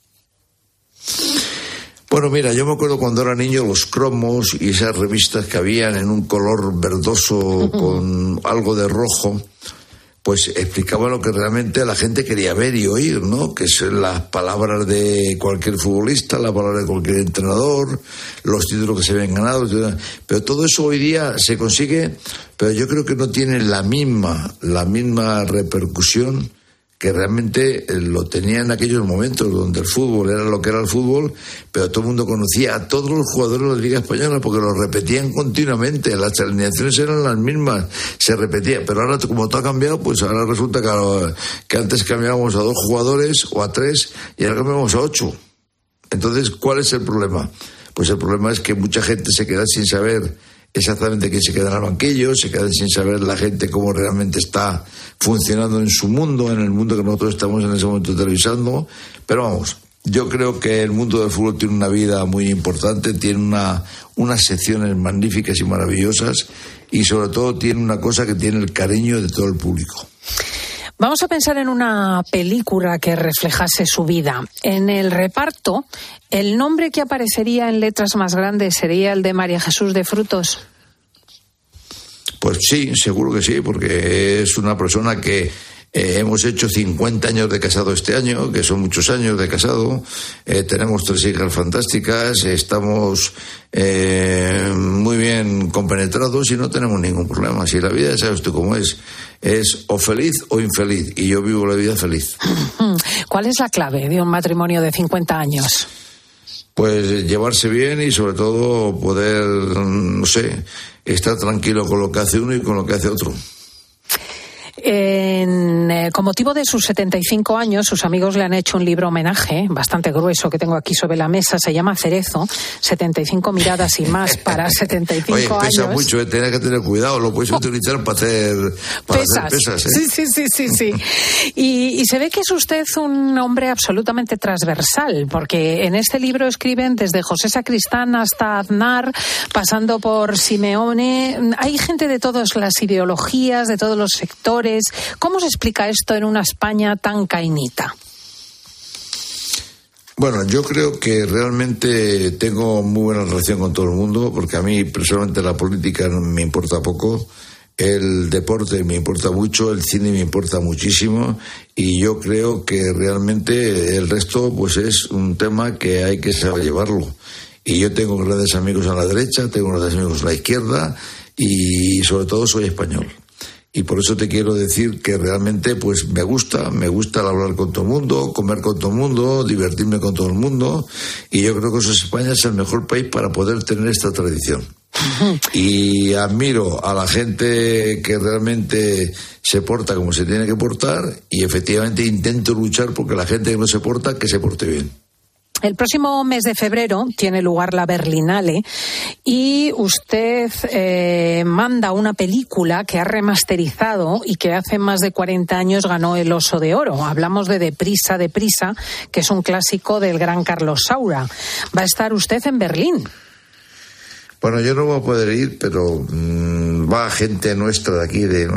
Bueno, mira, yo me acuerdo cuando era niño los cromos y esas revistas que habían en un color verdoso con algo de rojo, pues explicaba lo que realmente la gente quería ver y oír, ¿no? Que son las palabras de cualquier futbolista, las palabras de cualquier entrenador, los títulos que se habían ganado, pero todo eso hoy día se consigue, pero yo creo que no tiene la misma repercusión que realmente lo tenía en aquellos momentos donde el fútbol era lo que era el fútbol, pero todo el mundo conocía a todos los jugadores de la Liga Española porque lo repetían continuamente, las alineaciones eran las mismas, se repetía, pero ahora como todo ha cambiado, pues ahora resulta que antes cambiábamos a 2 jugadores o a 3 y ahora cambiamos a 8. Entonces, ¿cuál es el problema? Pues el problema es que mucha gente se queda sin saber exactamente quién se queda en el banquillo, se queda sin saber la gente cómo realmente está funcionando en su mundo, en el mundo que nosotros estamos en ese momento televisando. Pero vamos, yo creo que el mundo del fútbol tiene una vida muy importante, tiene unas secciones magníficas y maravillosas y sobre todo tiene una cosa que tiene el cariño de todo el público. Vamos a pensar en una película que reflejase su vida. En el reparto, el nombre que aparecería en letras más grandes sería el de María Jesús de Frutos. Pues sí, seguro que sí, porque es una persona que hemos hecho 50 años de casado este año, que son muchos años de casado. Tenemos 3 hijas fantásticas, estamos muy bien compenetrados y no tenemos ningún problema. Si la vida, sabes tú cómo es o feliz o infeliz, y yo vivo la vida feliz. ¿Cuál es la clave de un matrimonio de 50 años? Pues llevarse bien y sobre todo poder, no sé, estar tranquilo con lo que hace uno y con lo que hace otro. Con motivo de sus 75 años, sus amigos le han hecho un libro homenaje bastante grueso que tengo aquí sobre la mesa. Se llama Cerezo, 75 miradas y más para 75 años. Oye, pesa años. Mucho, tienes que tener cuidado, lo puedes utilizar para hacer pesas. Sí. Y se ve que es usted un hombre absolutamente transversal, porque en este libro escriben desde José Sacristán hasta Aznar, pasando por Simeone. Hay gente de todas las ideologías, de todos los sectores. ¿Cómo se explica esto en una España tan cainita? Bueno, yo creo que realmente tengo muy buena relación con todo el mundo, porque a mí personalmente la política me importa poco, el deporte me importa mucho, el cine me importa muchísimo, y yo creo que realmente el resto pues es un tema que hay que saber llevarlo. Y yo tengo grandes amigos a la derecha, tengo grandes amigos a la izquierda y sobre todo soy español. Y por eso te quiero decir que realmente pues me gusta hablar con todo el mundo, comer con todo el mundo, divertirme con todo el mundo, y yo creo que España es el mejor país para poder tener esta tradición. Y admiro a la gente que realmente se porta como se tiene que portar, y efectivamente intento luchar porque la gente que no se porta, que se porte bien. El próximo mes de febrero tiene lugar la Berlinale y usted manda una película que ha remasterizado y que hace más de 40 años ganó el Oso de Oro. Hablamos de Deprisa, que es un clásico del gran Carlos Saura. Va a estar usted en Berlín. Bueno, yo no voy a poder ir, pero va gente nuestra de aquí, de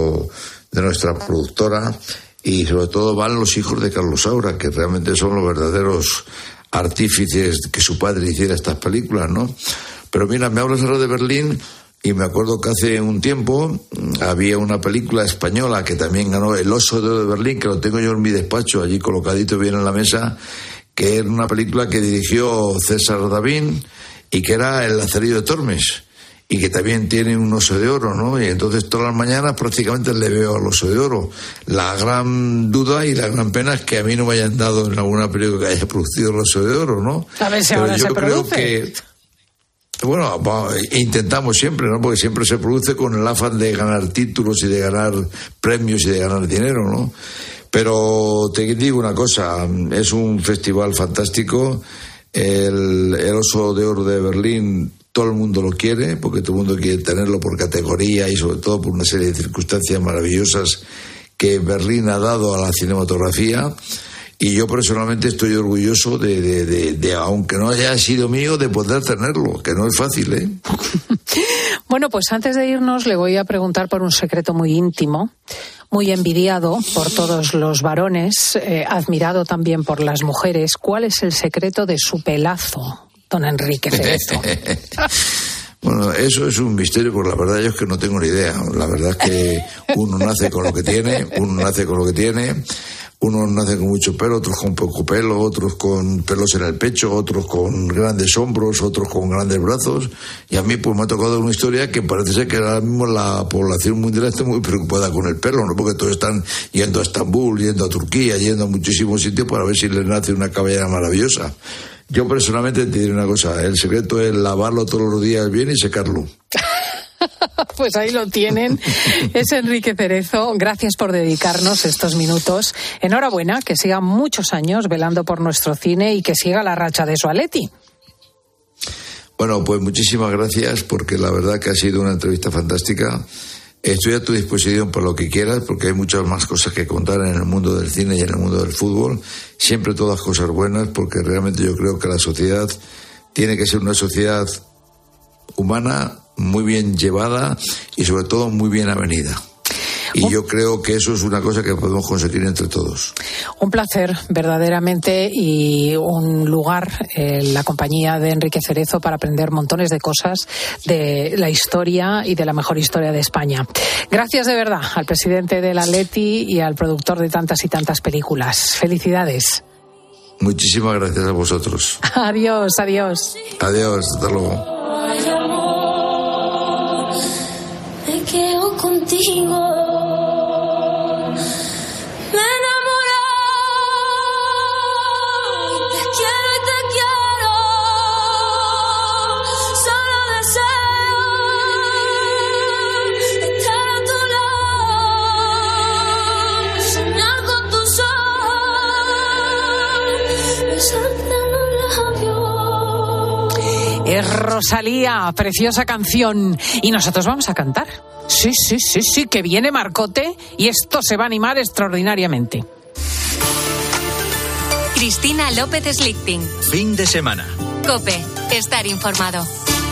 nuestra productora, y sobre todo van los hijos de Carlos Saura, que realmente son los verdaderos artífices que su padre hiciera estas películas, ¿no? Pero mira, me hablas ahora de Berlín y me acuerdo que hace un tiempo había una película española que también ganó el Oso de Oro de Berlín, que lo tengo yo en mi despacho, allí colocadito bien en la mesa, que era una película que dirigió César Davín y que era El Lazarillo de Tormes, y que también tiene un Oso de Oro, ¿no? Y entonces todas las mañanas prácticamente le veo al Oso de Oro. La gran duda y la gran pena es que a mí no me hayan dado en alguna película que haya producido el Oso de Oro, ¿no? A ver si ahora se produce. Bueno, intentamos siempre, ¿no? Porque siempre se produce con el afán de ganar títulos y de ganar premios y de ganar dinero, ¿no? Pero te digo una cosa, es un festival fantástico. El Oso de Oro de Berlín, todo el mundo lo quiere, porque todo el mundo quiere tenerlo por categoría y sobre todo por una serie de circunstancias maravillosas que Berlín ha dado a la cinematografía. Y yo personalmente estoy orgulloso de aunque no haya sido mío, de poder tenerlo, que no es fácil, ¿eh? Bueno, pues antes de irnos le voy a preguntar por un secreto muy íntimo, muy envidiado por todos los varones, admirado también por las mujeres. ¿Cuál es el secreto de su pelazo, don Enrique Cerezo? Bueno, eso es un misterio, porque la verdad yo es que no tengo ni idea. La verdad es que uno nace con lo que tiene, unos nacen con mucho pelo, otros con poco pelo, otros con pelos en el pecho, otros con grandes hombros, otros con grandes brazos. Y a mí pues me ha tocado una historia que parece ser que ahora mismo la población mundial está muy preocupada con el pelo, ¿no? Porque todos están yendo a Estambul, yendo a Turquía, yendo a muchísimos sitios para ver si les nace una cabellera maravillosa. Yo personalmente te diré una cosa, el secreto es lavarlo todos los días bien y secarlo. Pues ahí lo tienen. Es Enrique Cerezo. Gracias por dedicarnos estos minutos. Enhorabuena, que siga muchos años velando por nuestro cine y que siga la racha de su Atleti. Bueno, pues muchísimas gracias, porque la verdad que ha sido una entrevista fantástica. Estoy a tu disposición para lo que quieras, porque hay muchas más cosas que contar en el mundo del cine y en el mundo del fútbol. Siempre todas cosas buenas, porque realmente yo creo que la sociedad tiene que ser una sociedad humana, muy bien llevada y sobre todo muy bien avenida. Y yo creo que eso es una cosa que podemos conseguir entre todos. Un placer, verdaderamente, y un lugar en la compañía de Enrique Cerezo para aprender montones de cosas de la historia y de la mejor historia de España. Gracias de verdad al presidente del Atleti y al productor de tantas y tantas películas. Felicidades. Muchísimas gracias a vosotros. Adiós, adiós. Adiós, hasta luego. Me quedo contigo. Me enamoré. Te quiero. Solo deseo estar a tu lado. Soñar con tus ojos. Besarte en los labios. Es Rosalía, preciosa canción. Y nosotros vamos a cantar. Sí, que viene Marcote y esto se va a animar extraordinariamente. Cristina López Slichting. Fin de semana. COPE. Estar informado.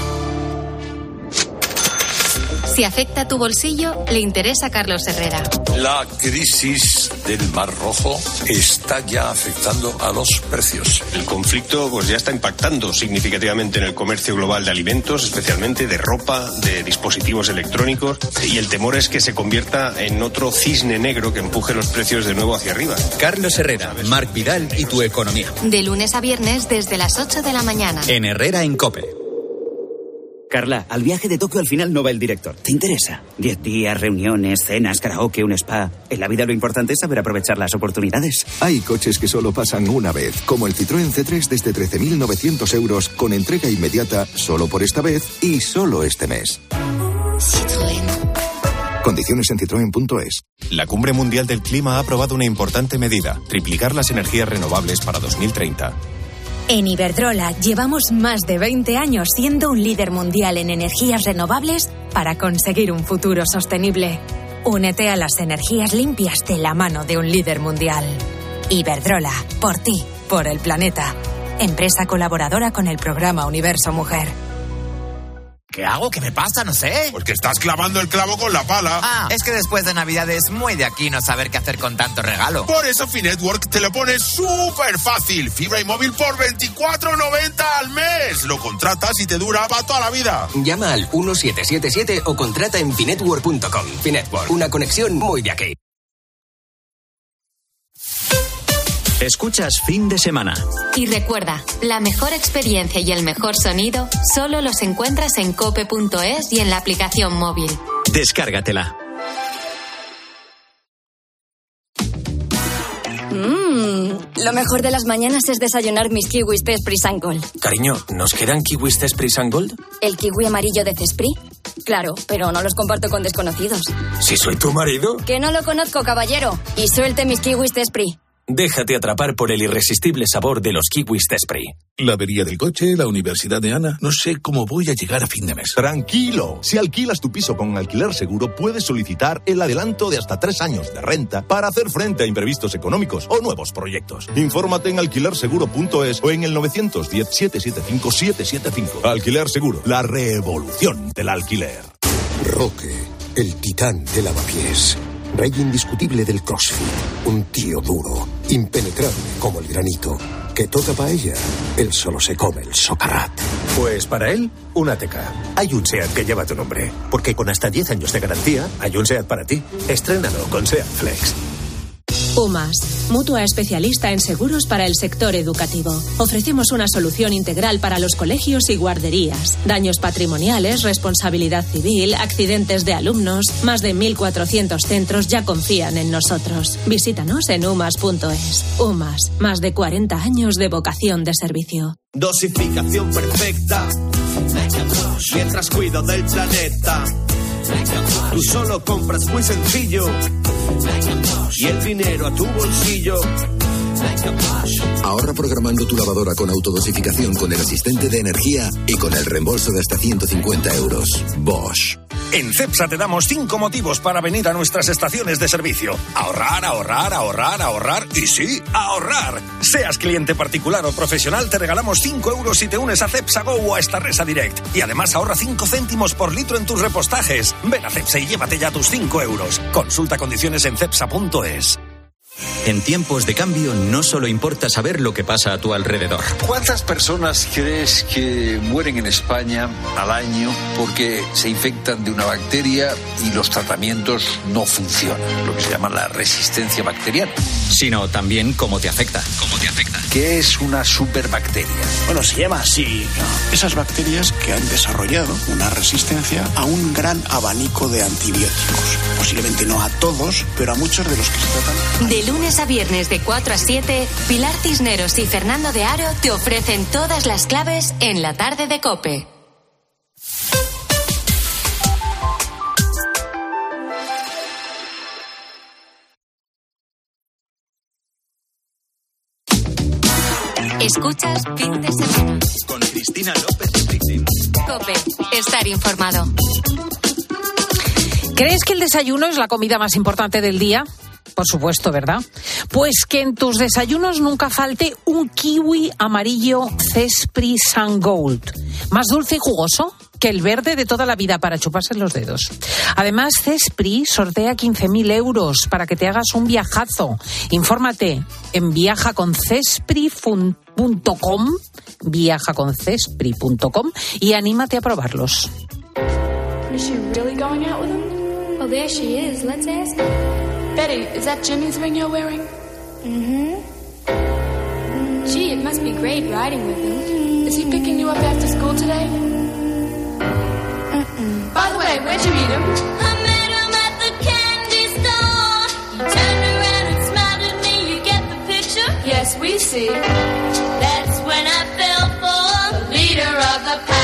Si afecta tu bolsillo, le interesa a Carlos Herrera. La crisis del Mar Rojo está ya afectando a los precios. El conflicto pues ya está impactando significativamente en el comercio global de alimentos, especialmente de ropa, de dispositivos electrónicos, y el temor es que se convierta en otro cisne negro que empuje los precios de nuevo hacia arriba. Carlos Herrera, Marc Vidal y tu economía. De lunes a viernes desde las 8 de la mañana. En Herrera en COPE. Carla, al viaje de Tokio al final no va el director. ¿Te interesa? 10 días, reuniones, cenas, karaoke, un spa. En la vida lo importante es saber aprovechar las oportunidades. Hay coches que solo pasan una vez, como el Citroën C3 desde 13.900 euros, con entrega inmediata, solo por esta vez y solo este mes. Citroën. Condiciones en citroen.es. La Cumbre Mundial del Clima ha aprobado una importante medida: triplicar las energías renovables para 2030. En Iberdrola llevamos más de 20 años siendo un líder mundial en energías renovables para conseguir un futuro sostenible. Únete a las energías limpias de la mano de un líder mundial. Iberdrola, por ti, por el planeta. Empresa colaboradora con el programa Universo Mujer. ¿Qué hago? ¿Qué me pasa? No sé. Pues que estás clavando el clavo con la pala. Ah, es que después de Navidad es muy de aquí no saber qué hacer con tanto regalo. Por eso Finetwork te lo pone súper fácil. Fibra y móvil por 24,90 al mes. Lo contratas y te dura para toda la vida. Llama al 1777 o contrata en finetwork.com. Finetwork, una conexión muy de aquí. Escuchas Fin de Semana. Y recuerda, la mejor experiencia y el mejor sonido solo los encuentras en cope.es y en la aplicación móvil. Descárgatela. Lo mejor de las mañanas es desayunar mis kiwis Cespris and Gold. Cariño, ¿nos quedan kiwis Cespris and Gold? ¿El kiwi amarillo de Cespris? Claro, pero no los comparto con desconocidos. ¿Si soy tu marido? Que no lo conozco, caballero. Y suelte mis kiwis Cespris. Déjate atrapar por el irresistible sabor de los kiwis Cespris. La avería del coche, la universidad de Ana. No sé cómo voy a llegar a fin de mes. Tranquilo. Si alquilas tu piso con Alquiler Seguro, puedes solicitar el adelanto de hasta 3 años de renta para hacer frente a imprevistos económicos o nuevos proyectos. Infórmate en alquilerseguro.es o en el 910-775-775. Alquiler Seguro, la revolución del alquiler. Roque, el titán de lavapiés. Rey indiscutible del CrossFit. Un tío duro, impenetrable como el granito. que toca paella, él solo se come el socarrat. Pues para él, un ATK. Hay un SEAT que lleva tu nombre, porque con hasta 10 años de garantía, hay un SEAT para ti. Estrénalo con SEAT Flex. UMAS, mutua especialista en seguros para el sector educativo. Ofrecemos una solución integral para los colegios y guarderías. Daños patrimoniales, responsabilidad civil, accidentes de alumnos. Más de 1.400 centros ya confían en nosotros. Visítanos en umas.es. UMAS, más de 40 años de vocación de servicio. Dosificación perfecta, mientras cuido del planeta. Tú solo compras muy sencillo y el dinero a tu bolsillo. Ahorra programando tu lavadora con autodosificación con el asistente de energía y con el reembolso de hasta 150 euros. Bosch. En Cepsa te damos 5 motivos para venir a nuestras estaciones de servicio. Ahorrar, ahorrar, ahorrar, ahorrar y sí, ahorrar. Seas cliente particular o profesional, te regalamos 5 euros si te unes a Cepsa Go o a Starresa Direct. Y además ahorra 5 céntimos por litro en tus repostajes. Ven a Cepsa y llévate ya tus 5 euros. Consulta condiciones en cepsa.es. En tiempos de cambio no solo importa saber lo que pasa a tu alrededor. ¿Cuántas personas crees que mueren en España al año porque se infectan de una bacteria y los tratamientos no funcionan? Lo que se llama la resistencia bacteriana. Sino también cómo te afecta. ¿Qué es una superbacteria? Bueno, se llama así. Esas bacterias que han desarrollado una resistencia a un gran abanico de antibióticos. Posiblemente no a todos, pero a muchos de los que se tratan. De lunes a viernes de 4 a 7, Pilar Cisneros y Fernando de Aro te ofrecen todas las claves en la tarde de COPE. Escuchas Fin de Semana con Cristina López. COPE, estar informado. ¿Crees que el desayuno es la comida más importante del día? Por supuesto, ¿verdad? Pues que en tus desayunos nunca falte un kiwi amarillo Zespri Sun Gold. Más dulce y jugoso que el verde de toda la vida para chuparse los dedos. Además, Zespri sortea 15.000 euros para que te hagas un viajazo. Infórmate en viajaconcespri.com y anímate a probarlos. Is she really going out with him? Oh, there she is. Let's ask her. Betty, is that Jimmy's ring you're wearing? Mm-hmm. Gee, it must be great riding with him. Is he picking you up after school today? Mm-mm. By the way, where'd you meet him? I met him at the candy store. He turned around and smiled at me. You get the picture? Yes, we see. That's when I fell for the leader of the pack.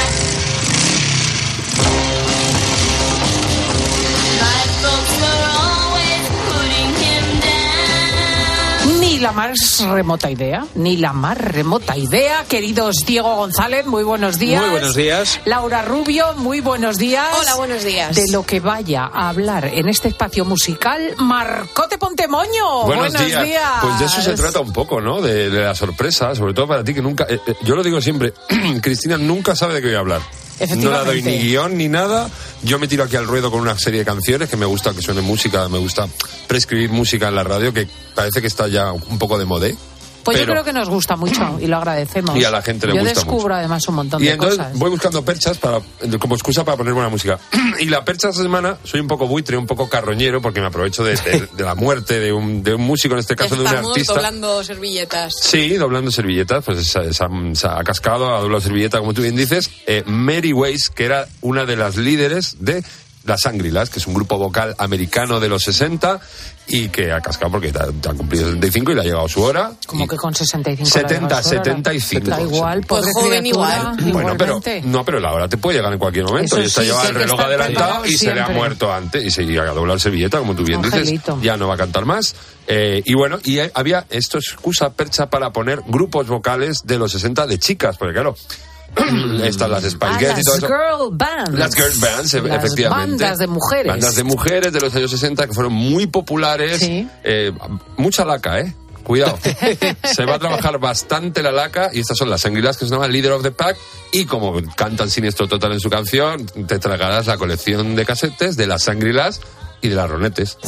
Ni la más remota idea, queridos Diego González, muy buenos días. Muy buenos días. Laura Rubio, muy buenos días. Hola, buenos días. De lo que vaya a hablar en este espacio musical, Marcote Pontemoño. Buenos días. Pues de eso se trata un poco, ¿no? De la sorpresa, sobre todo para ti que nunca... yo lo digo siempre, Cristina nunca sabe de qué voy a hablar. No la doy ni guión ni nada. Yo me tiro aquí al ruedo con una serie de canciones que me gusta que suene música, me gusta prescribir música en la radio, que parece que está ya un poco de modé. Pues yo creo que nos gusta mucho y lo agradecemos. Y a la gente le gusta mucho. Yo descubro además un montón de cosas. Y entonces voy buscando perchas como excusa para poner buena música. Y la percha esta semana soy un poco buitre, un poco carroñero, porque me aprovecho de la muerte de un músico, en este caso de un artista. Estamos doblando servilletas. Sí, doblando servilletas, pues se ha cascado, ha doblado servilleta, como tú bien dices. Mary Weiss, que era una de las líderes de las Shangri-Las, que es un grupo vocal americano de los 60 y que ha cascado porque ha cumplido 65 y le ha llegado su hora. Como que con 65 75. Da igual, pues joven igual. Bueno, pero la hora te puede llegar en cualquier momento. Eso y está llevado el reloj adelantado y siempre. se le ha muerto antes y se llega a doblar servilleta, como tú bien dices. Ya no va a cantar más. Y bueno, había esto excusa percha para poner grupos vocales de los 60 de chicas, porque claro, están las Spice Girls y todo eso. Las girl bands, efectivamente. Bandas de mujeres. Bandas de mujeres de los años 60 que fueron muy populares. Sí. Mucha laca, Cuidado. Se va a trabajar bastante la laca y estas son las Shangri-Las, que se llaman Leader of the Pack, y como cantan Siniestro Total en su canción, te tragarás la colección de casetes de las Shangri-Las y de las Ronettes.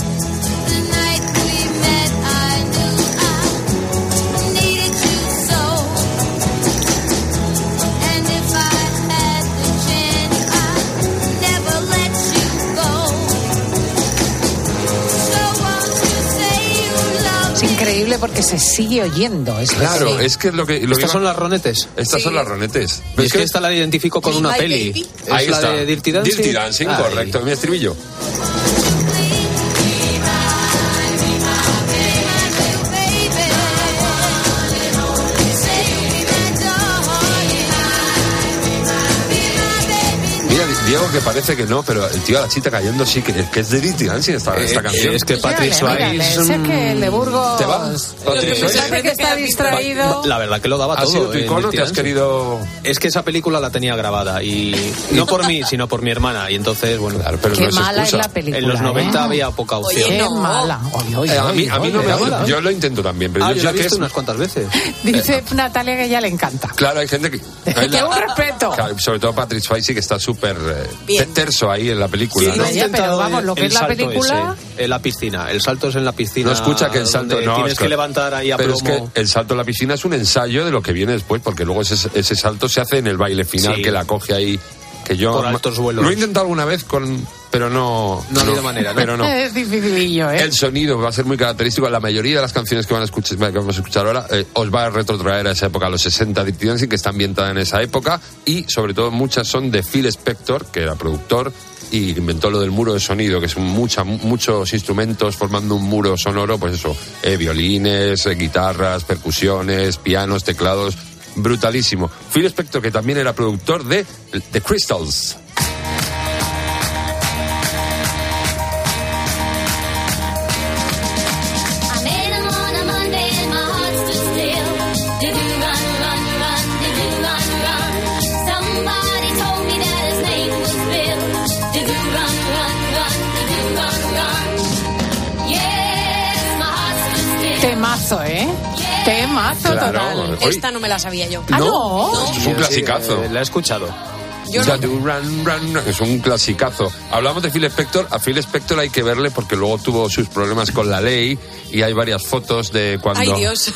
increíble porque se sigue oyendo. Claro, es que es lo que... Estas son las ronetes. Estas son las ronetes. Y es que esta la identifico con una peli. Ahí es la está. de Dirty Dancing. Dirty Dancing, correcto. Mi estribillo. Diego, que parece que no, pero el tío a la chita cayendo sí, que es de Dirty Dancing esta canción. Es que Patrick Swayze... Sé que el de Burgos... ¿Te va? Parece que está distraído. La verdad que lo daba todo. ¿Ha sido tu icono? ¿Te has querido...? Es que esa película la tenía grabada y no por mí, sino por mi hermana. Y entonces, bueno... Claro, pero qué no mala es la película. En los 90 había poca opción. Qué mala. A mí no me gusta. Yo lo intento también, pero yo sé la he que visto es... unas cuantas veces. Dice Natalia que ya le encanta. Claro, hay gente que... Que un respeto. Claro, sobre todo Patrick Swayze, que está súper terso ahí en la película, Sí, ¿no? Oye, pero vamos, lo que es la película... En la piscina. El salto es en la piscina. No escucha que el salto... No, tienes que levantar ahí a pero plomo. es que el salto en la piscina es un ensayo de lo que viene después, porque luego ese salto se hace en el baile final, Sí. que la coge ahí... Que yo Por altos vuelos. Lo he intentado alguna vez pero no ha habido manera, ¿no? Pero no. Es dificilillo, ¿eh? El sonido va a ser muy característico. La mayoría de las canciones que vamos a escuchar ahora os va a retrotraer a esa época, a los 60, Dirty Dancing, que está ambientada en esa época, y sobre todo muchas son de Phil Spector, que era productor y inventó lo del muro de sonido, que son muchos instrumentos formando un muro sonoro, pues eso, violines, guitarras, percusiones, pianos, teclados, brutalísimo. Phil Spector, que también era productor de The Crystals. Temazo, ¿eh? Temazo total. Esta no me la sabía yo. ¿Ah, no? Esto es un clasicazo. La he escuchado. Yo no. Run, es un clasicazo. Hablamos de Phil Spector. A Phil Spector hay que verle porque luego tuvo sus problemas con la ley y hay varias fotos de cuando... ¡Ay, Dios!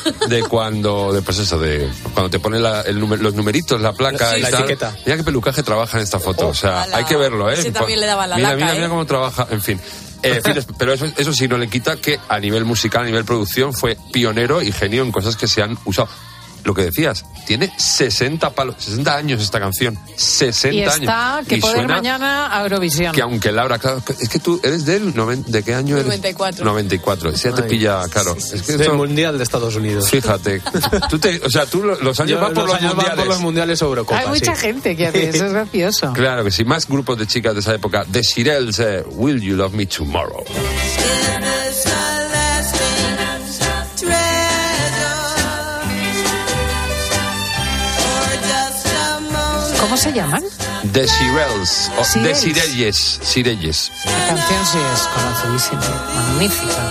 Cuando te pone los numeritos, la placa Sí, y la tal. etiqueta. Mira qué pelucaje trabaja en esta foto. O sea, hay que verlo, ¿eh? Ese también le daba la mira, laca, mira cómo trabaja. En fin. Pero eso sí no le quita que a nivel musical, a nivel producción, fue pionero y genio en cosas que se han usado. Lo que decías, tiene 60 años esta canción. 60 y está, años. que Y poder suena mañana a Eurovisión. que aunque Laura, claro, es que tú eres ¿de qué año eres? 94. 94. Ese ya te pilla, claro. Sí. Es que Del Mundial de Estados Unidos. Fíjate. Tú los años van por los mundiales. Van por los mundiales o Eurocopas. Hay mucha gente que hace eso, es gracioso. Claro que sí. Más grupos de chicas de esa época. The Shirelles, Will You Love Me Tomorrow. ¿Cómo se llaman? The Shirelles. O The Shirelles. Shirelles. La canción sí es conocidísima, magnífica.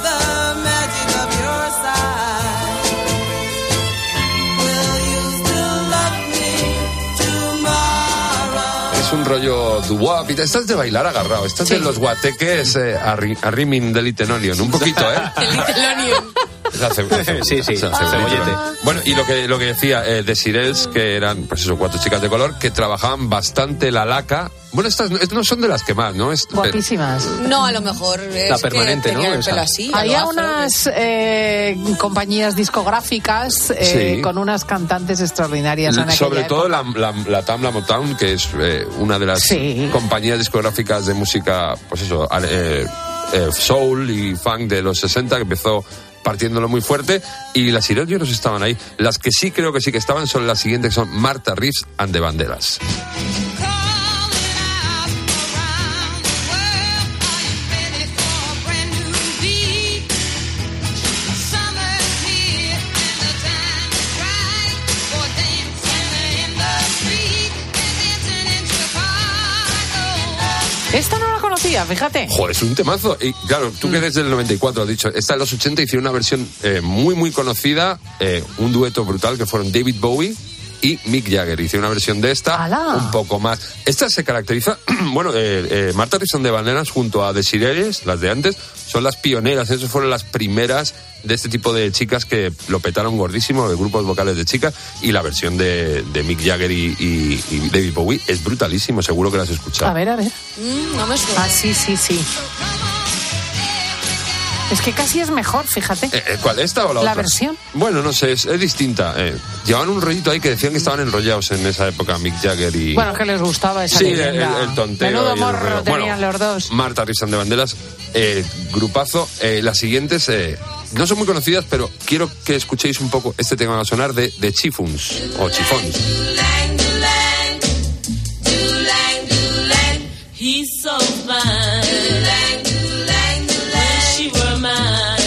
Es un rollo doo-wop. Estás de bailar agarrado. Estás de los guateques a Rimming de Little Onion. Un poquito, ¿eh? El Little Onion. Sí. Cebollete. Bueno, y lo que decía The Shirelles, que eran, pues eso, 4 chicas de color que trabajaban bastante la laca. Bueno, estas no son de las que más, ¿no? Guapísimas. No, a lo mejor es La permanente, que tenía ¿no? el pelo Esa. así. Había a lo afro. unas compañías discográficas Sí. con unas cantantes extraordinarias en Sobre aquella todo época. la TAM, la Motown, que es una de las Sí. compañías discográficas de música, pues eso, soul y funk de los 60, que empezó partiéndolo muy fuerte, y las Shirelles yo no sé si estaban ahí. Las que sí creo que sí que estaban son las siguientes, que son Martha Reeves and the Banderas. Esta no la conocía, fíjate. Joder, es un temazo. Y claro, tú que eres del 94, has dicho, esta en los 80 hicieron una versión muy, muy conocida, un dueto brutal, que fueron David Bowie y Mick Jagger. Hicieron una versión de esta, ¡Hala! un poco más. Esta se caracteriza, bueno, Martha Reeves and the Banderas junto a The Shirelles, las de antes, son las pioneras, esas fueron las primeras de este tipo de chicas que lo petaron gordísimo, de grupos vocales de chicas, y la versión de Mick Jagger y David Bowie es brutalísimo, seguro que la has escuchado. A ver. No me suena. Ah, sí. Es que casi es mejor, fíjate. ¿Cuál, esta o la otra? La versión. Bueno, no sé, es distinta. Llevaban un rollito ahí que decían que estaban enrollados en esa época, Mick Jagger y... Bueno, que les gustaba esa leyenda. El tonteo. Menudo y el morro rollo. tenían los dos. Marta Rissan de Banderas, grupazo. Las siguientes no son muy conocidas, pero quiero que escuchéis un poco este tema que va a sonar de Chiffons o Chiffons. He's so fine. Wish she were mine.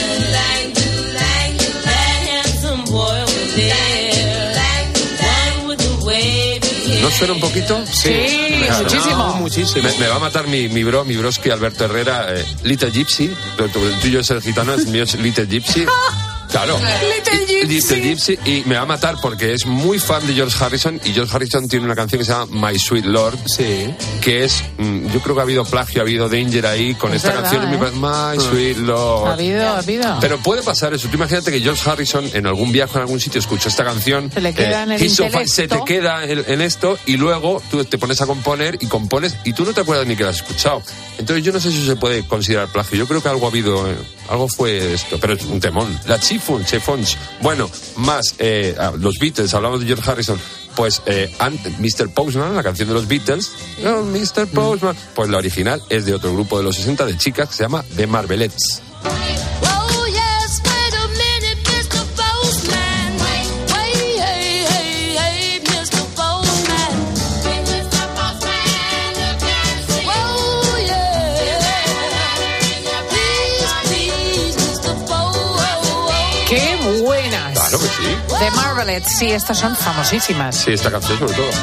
That handsome boy was there. One with the wavy hair. ¿No suena un poquito? Sí, muchísimo. Muchísimo. Me va a matar mi broski Alberto Herrera, Little Gypsy. El tuyo es el gitano, el mío es Little Gypsy. Claro. Little Gypsy. Y me va a matar porque es muy fan de George Harrison. Y George Harrison tiene una canción que se llama My Sweet Lord. Sí. Que es, yo creo que ha habido plagio, ha habido danger ahí con esta verdad, canción. My Sweet Lord. Ha habido. Pero puede pasar eso. Tú imagínate que George Harrison en algún viaje, en algún sitio, escuchó esta canción. Se le queda en el intelecto. Se te queda en esto y luego tú te pones a componer y compones y tú no te acuerdas ni que lo has escuchado. Entonces yo no sé si se puede considerar plagio. Yo creo que algo ha habido, algo fue esto. Pero es un temón. La Chiffons. Bueno, más los Beatles, hablamos de George Harrison. Pues Mr. Postman, la canción de los Beatles, no, Mr. Postman, pues la original es de otro grupo de los 60 de chicas que se llama The Marvelettes. Oh, yes, wait a minute, Mr. Postman. Wait, hey, Mr. Postman. Mr. Postman, oh, yeah. Please, Mr. Postman. ¡Qué buenas! Claro que sí. The Marvelettes, sí, estas son famosísimas. Sí, esta canción sobre todo.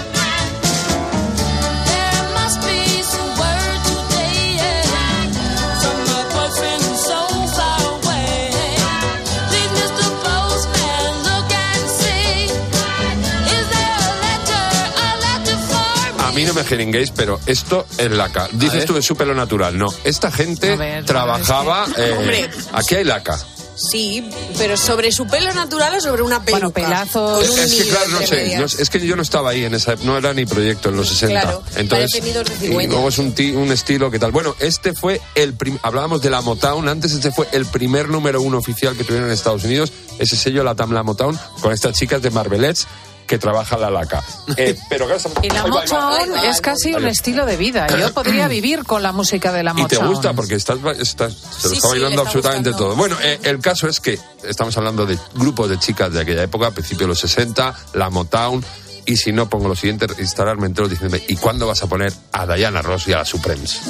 A mí no me jeringuéis, pero esto es laca. Dices tú que es su pelo natural. No, esta gente trabajaba... Hombre. Aquí hay laca. Sí, pero sobre su pelo natural o sobre una peluca. Bueno, pelazos. Con un Es que nido claro, no entre sé, medias. es que yo no estaba ahí en esa, no era ni proyecto en los 60. Claro, entonces, parece nidos de y cigüeña. luego es un estilo que tal. Bueno, este fue hablábamos de la Motown, antes este fue el primer número 1 oficial que tuvieron en Estados Unidos, ese sello la Motown, con estas chicas de Marvelettes que trabaja la laca. Pero claro, y la Motown es casi un estilo de vida. Yo podría vivir con la música de la Motown. Y te gusta porque se lo está bailando absolutamente todo. Bueno, el caso es que estamos hablando de grupos de chicas de aquella época, a principios de los 60, la Motown. Y si no, pongo lo siguiente, instalarme enteros diciéndome, ¿y cuándo vas a poner a Diana Ross y a las Supremes?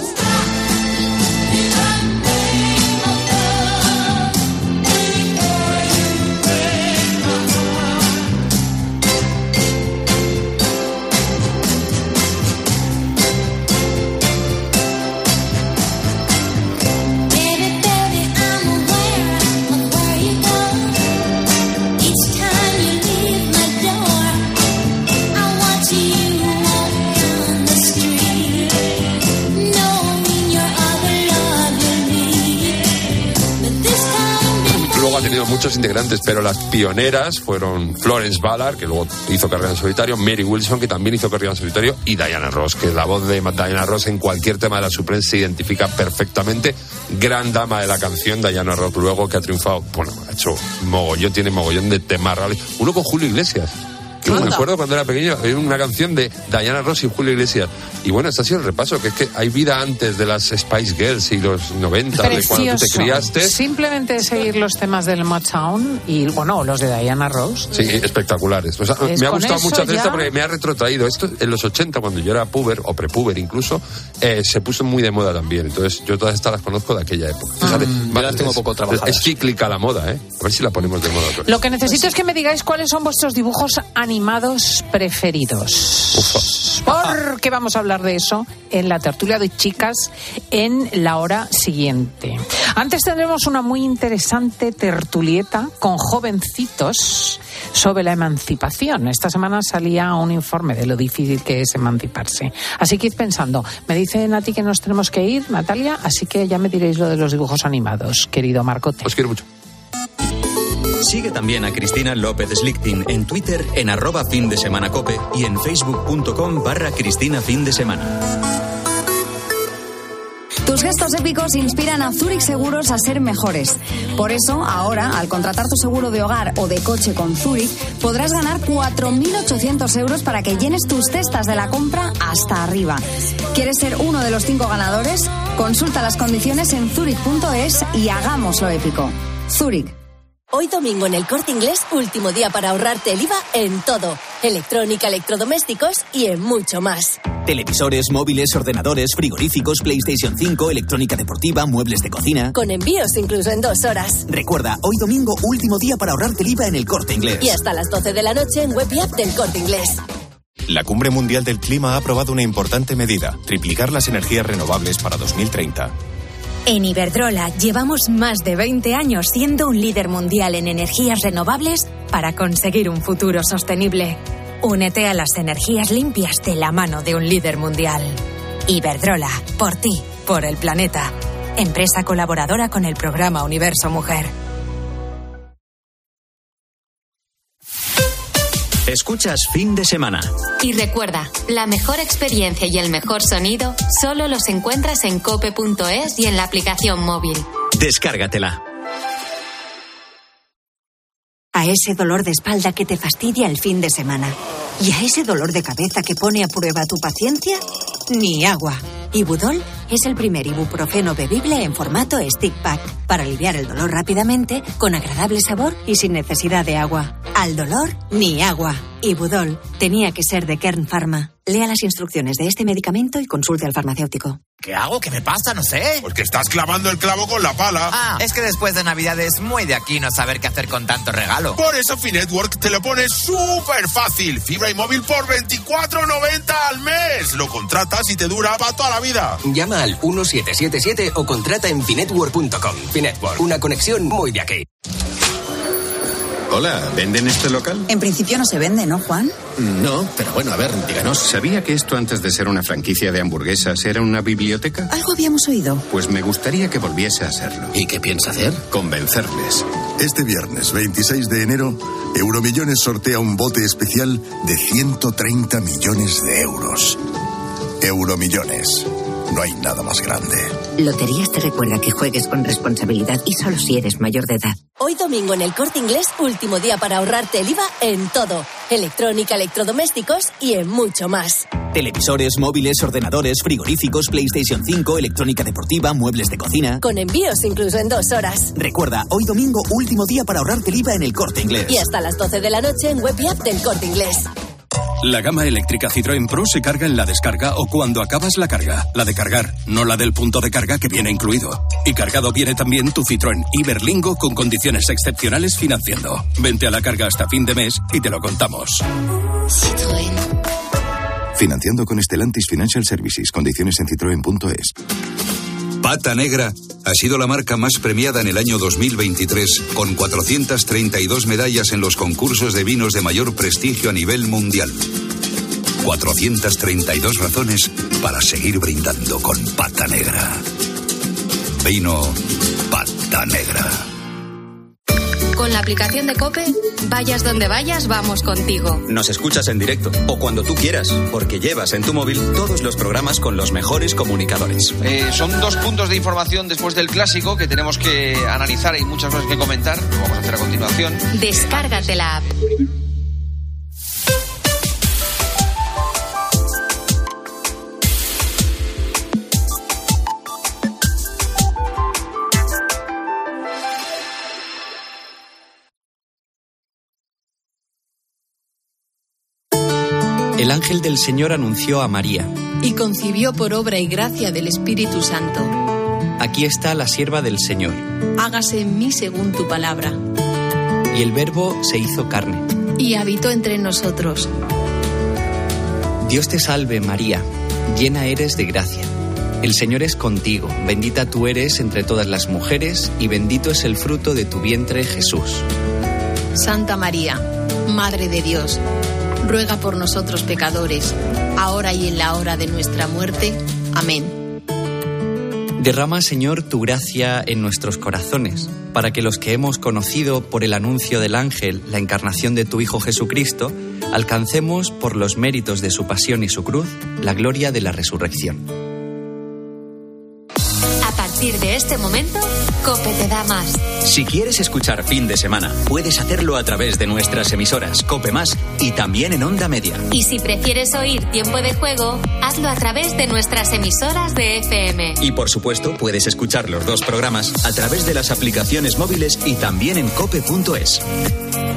Ha tenido muchos integrantes, pero las pioneras fueron Florence Ballard, que luego hizo carrera en solitario, Mary Wilson, que también hizo carrera en solitario, y Diana Ross, que la voz de Diana Ross en cualquier tema de la Supreme se identifica perfectamente. Gran dama de la canción, Diana Ross, luego que ha triunfado, bueno, ha hecho tiene mogollón de temas reales. Uno con Julio Iglesias. Yo me acuerdo cuando era pequeño, había una canción de Diana Ross y Julio Iglesias. Y bueno, este ha sido el repaso, que es que hay vida antes de las Spice Girls y los 90, Precioso. de cuando tú te criaste. Simplemente seguir los temas del Motown y, bueno, los de Diana Ross. Sí, espectaculares. O sea, me ha gustado mucho hacer esto porque me ha retrotraído. Esto en los 80, cuando yo era puber, o prepuber incluso, se puso muy de moda también. Entonces, yo todas estas las conozco de aquella época. Fíjate, yo las tengo poco trabajadas. Es cíclica la moda, ¿eh? A ver si la ponemos de moda otra vez. Lo que necesito es que me digáis cuáles son vuestros dibujos animados preferidos. Porque vamos a hablar de eso en la tertulia de chicas en la hora siguiente. Antes tendremos una muy interesante tertulieta con jovencitos sobre la emancipación. Esta semana salía un informe de lo difícil que es emanciparse. Así que id pensando. Me dicen a ti que nos tenemos que ir, Natalia, así que ya me diréis lo de los dibujos animados, querido Marcote. Os quiero mucho. Sigue también a Cristina López Slichting en Twitter en @findesemanacope y en facebook.com/Cristina Fin de Semana. Tus gestos épicos inspiran a Zurich Seguros a ser mejores. Por eso, ahora, al contratar tu seguro de hogar o de coche con Zurich, podrás ganar 4.800 euros para que llenes tus cestas de la compra hasta arriba. ¿Quieres ser uno de los 5 ganadores? Consulta las condiciones en zurich.es y hagámoslo épico. Zurich. Hoy domingo en el Corte Inglés, último día para ahorrarte el IVA en todo. Electrónica, electrodomésticos y en mucho más. Televisores, móviles, ordenadores, frigoríficos, PlayStation 5, electrónica deportiva, muebles de cocina. Con envíos incluso en 2 horas. Recuerda, hoy domingo, último día para ahorrarte el IVA en el Corte Inglés. Y hasta las 12 de la noche en web y app del Corte Inglés. La Cumbre Mundial del Clima ha aprobado una importante medida: triplicar las energías renovables para 2030. En Iberdrola llevamos más de 20 años siendo un líder mundial en energías renovables para conseguir un futuro sostenible. Únete a las energías limpias de la mano de un líder mundial. Iberdrola, por ti, por el planeta. Empresa colaboradora con el programa Universo Mujer. Escuchas Fin de Semana. Y recuerda, la mejor experiencia y el mejor sonido solo los encuentras en cope.es y en la aplicación móvil. Descárgatela. A ese dolor de espalda que te fastidia el fin de semana y a ese dolor de cabeza que pone a prueba tu paciencia, ni agua. Ibudol es el primer ibuprofeno bebible en formato stick pack para aliviar el dolor rápidamente, con agradable sabor y sin necesidad de agua. Al dolor, ni agua. Ibudol tenía que ser de Kern Pharma. Lea las instrucciones de este medicamento y consulte al farmacéutico. ¿Qué hago? ¿Qué me pasa? No sé. Pues que estás clavando el clavo con la pala. Ah, es que después de Navidad es muy de aquí no saber qué hacer con tanto regalo. Por eso Finetwork te lo pone súper fácil. Fibra y móvil por 24,90 al mes. Lo contratas y te dura para toda la vida. Llama al 1777 o contrata en finetwork.com. Finetwork, una conexión muy de aquí. Hola, ¿venden este local? En principio no se vende, ¿no, Juan? No, pero bueno, a ver, díganos. ¿Sabía que esto antes de ser una franquicia de hamburguesas era una biblioteca? Algo habíamos oído. Pues me gustaría que volviese a serlo. ¿Y qué piensa hacer? Convencerles. Este viernes 26 de enero, Euromillones sortea un bote especial de 130 millones de euros. Euromillones. No hay nada más grande. Loterías te recuerda que juegues con responsabilidad y solo si eres mayor de edad. Hoy domingo en el Corte Inglés, último día para ahorrarte el IVA en todo. Electrónica, electrodomésticos y en mucho más. Televisores, móviles, ordenadores, frigoríficos, PlayStation 5, electrónica deportiva, muebles de cocina. Con envíos incluso en 2 horas. Recuerda, hoy domingo, último día para ahorrarte el IVA en el Corte Inglés. Y hasta las 12 de la noche en web y app del Corte Inglés. La gama eléctrica Citroën Pro se carga en la descarga o cuando acabas la carga. La de cargar, no la del punto de carga que viene incluido. Y cargado viene también tu Citroën Iberlingo con condiciones excepcionales financiando. Vente a la carga hasta fin de mes y te lo contamos. Citroën. Financiando con Stellantis Financial Services. Condiciones en citroen.es. Pata Negra ha sido la marca más premiada en el año 2023, con 432 medallas en los concursos de vinos de mayor prestigio a nivel mundial. 432 razones para seguir brindando con Pata Negra. Vino Pata Negra. Con la aplicación de COPE, vayas donde vayas, vamos contigo. Nos escuchas en directo o cuando tú quieras, porque llevas en tu móvil todos los programas con los mejores comunicadores. Son 2 puntos de información después del clásico que tenemos que analizar. Hay muchas cosas que comentar, lo vamos a hacer a continuación. Descárgate la app. El ángel del Señor anunció a María. Y concibió por obra y gracia del Espíritu Santo. Aquí está la sierva del Señor. Hágase en mí según tu palabra. Y el Verbo se hizo carne. Y habitó entre nosotros. Dios te salve, María, llena eres de gracia. El Señor es contigo, bendita tú eres entre todas las mujeres, y bendito es el fruto de tu vientre, Jesús. Santa María, Madre de Dios, ruega por nosotros pecadores, ahora y en la hora de nuestra muerte. Amén. Derrama, Señor, tu gracia en nuestros corazones, para que los que hemos conocido por el anuncio del ángel la encarnación de tu Hijo Jesucristo, alcancemos, por los méritos de su pasión y su cruz, la gloria de la resurrección. partir de este momento, COPE te da más. Si quieres escuchar Fin de Semana, puedes hacerlo a través de nuestras emisoras COPE Más y también en Onda Media. Y si prefieres oír Tiempo de Juego, hazlo a través de nuestras emisoras de FM. Y por supuesto, puedes escuchar los dos programas a través de las aplicaciones móviles y también en cope.es.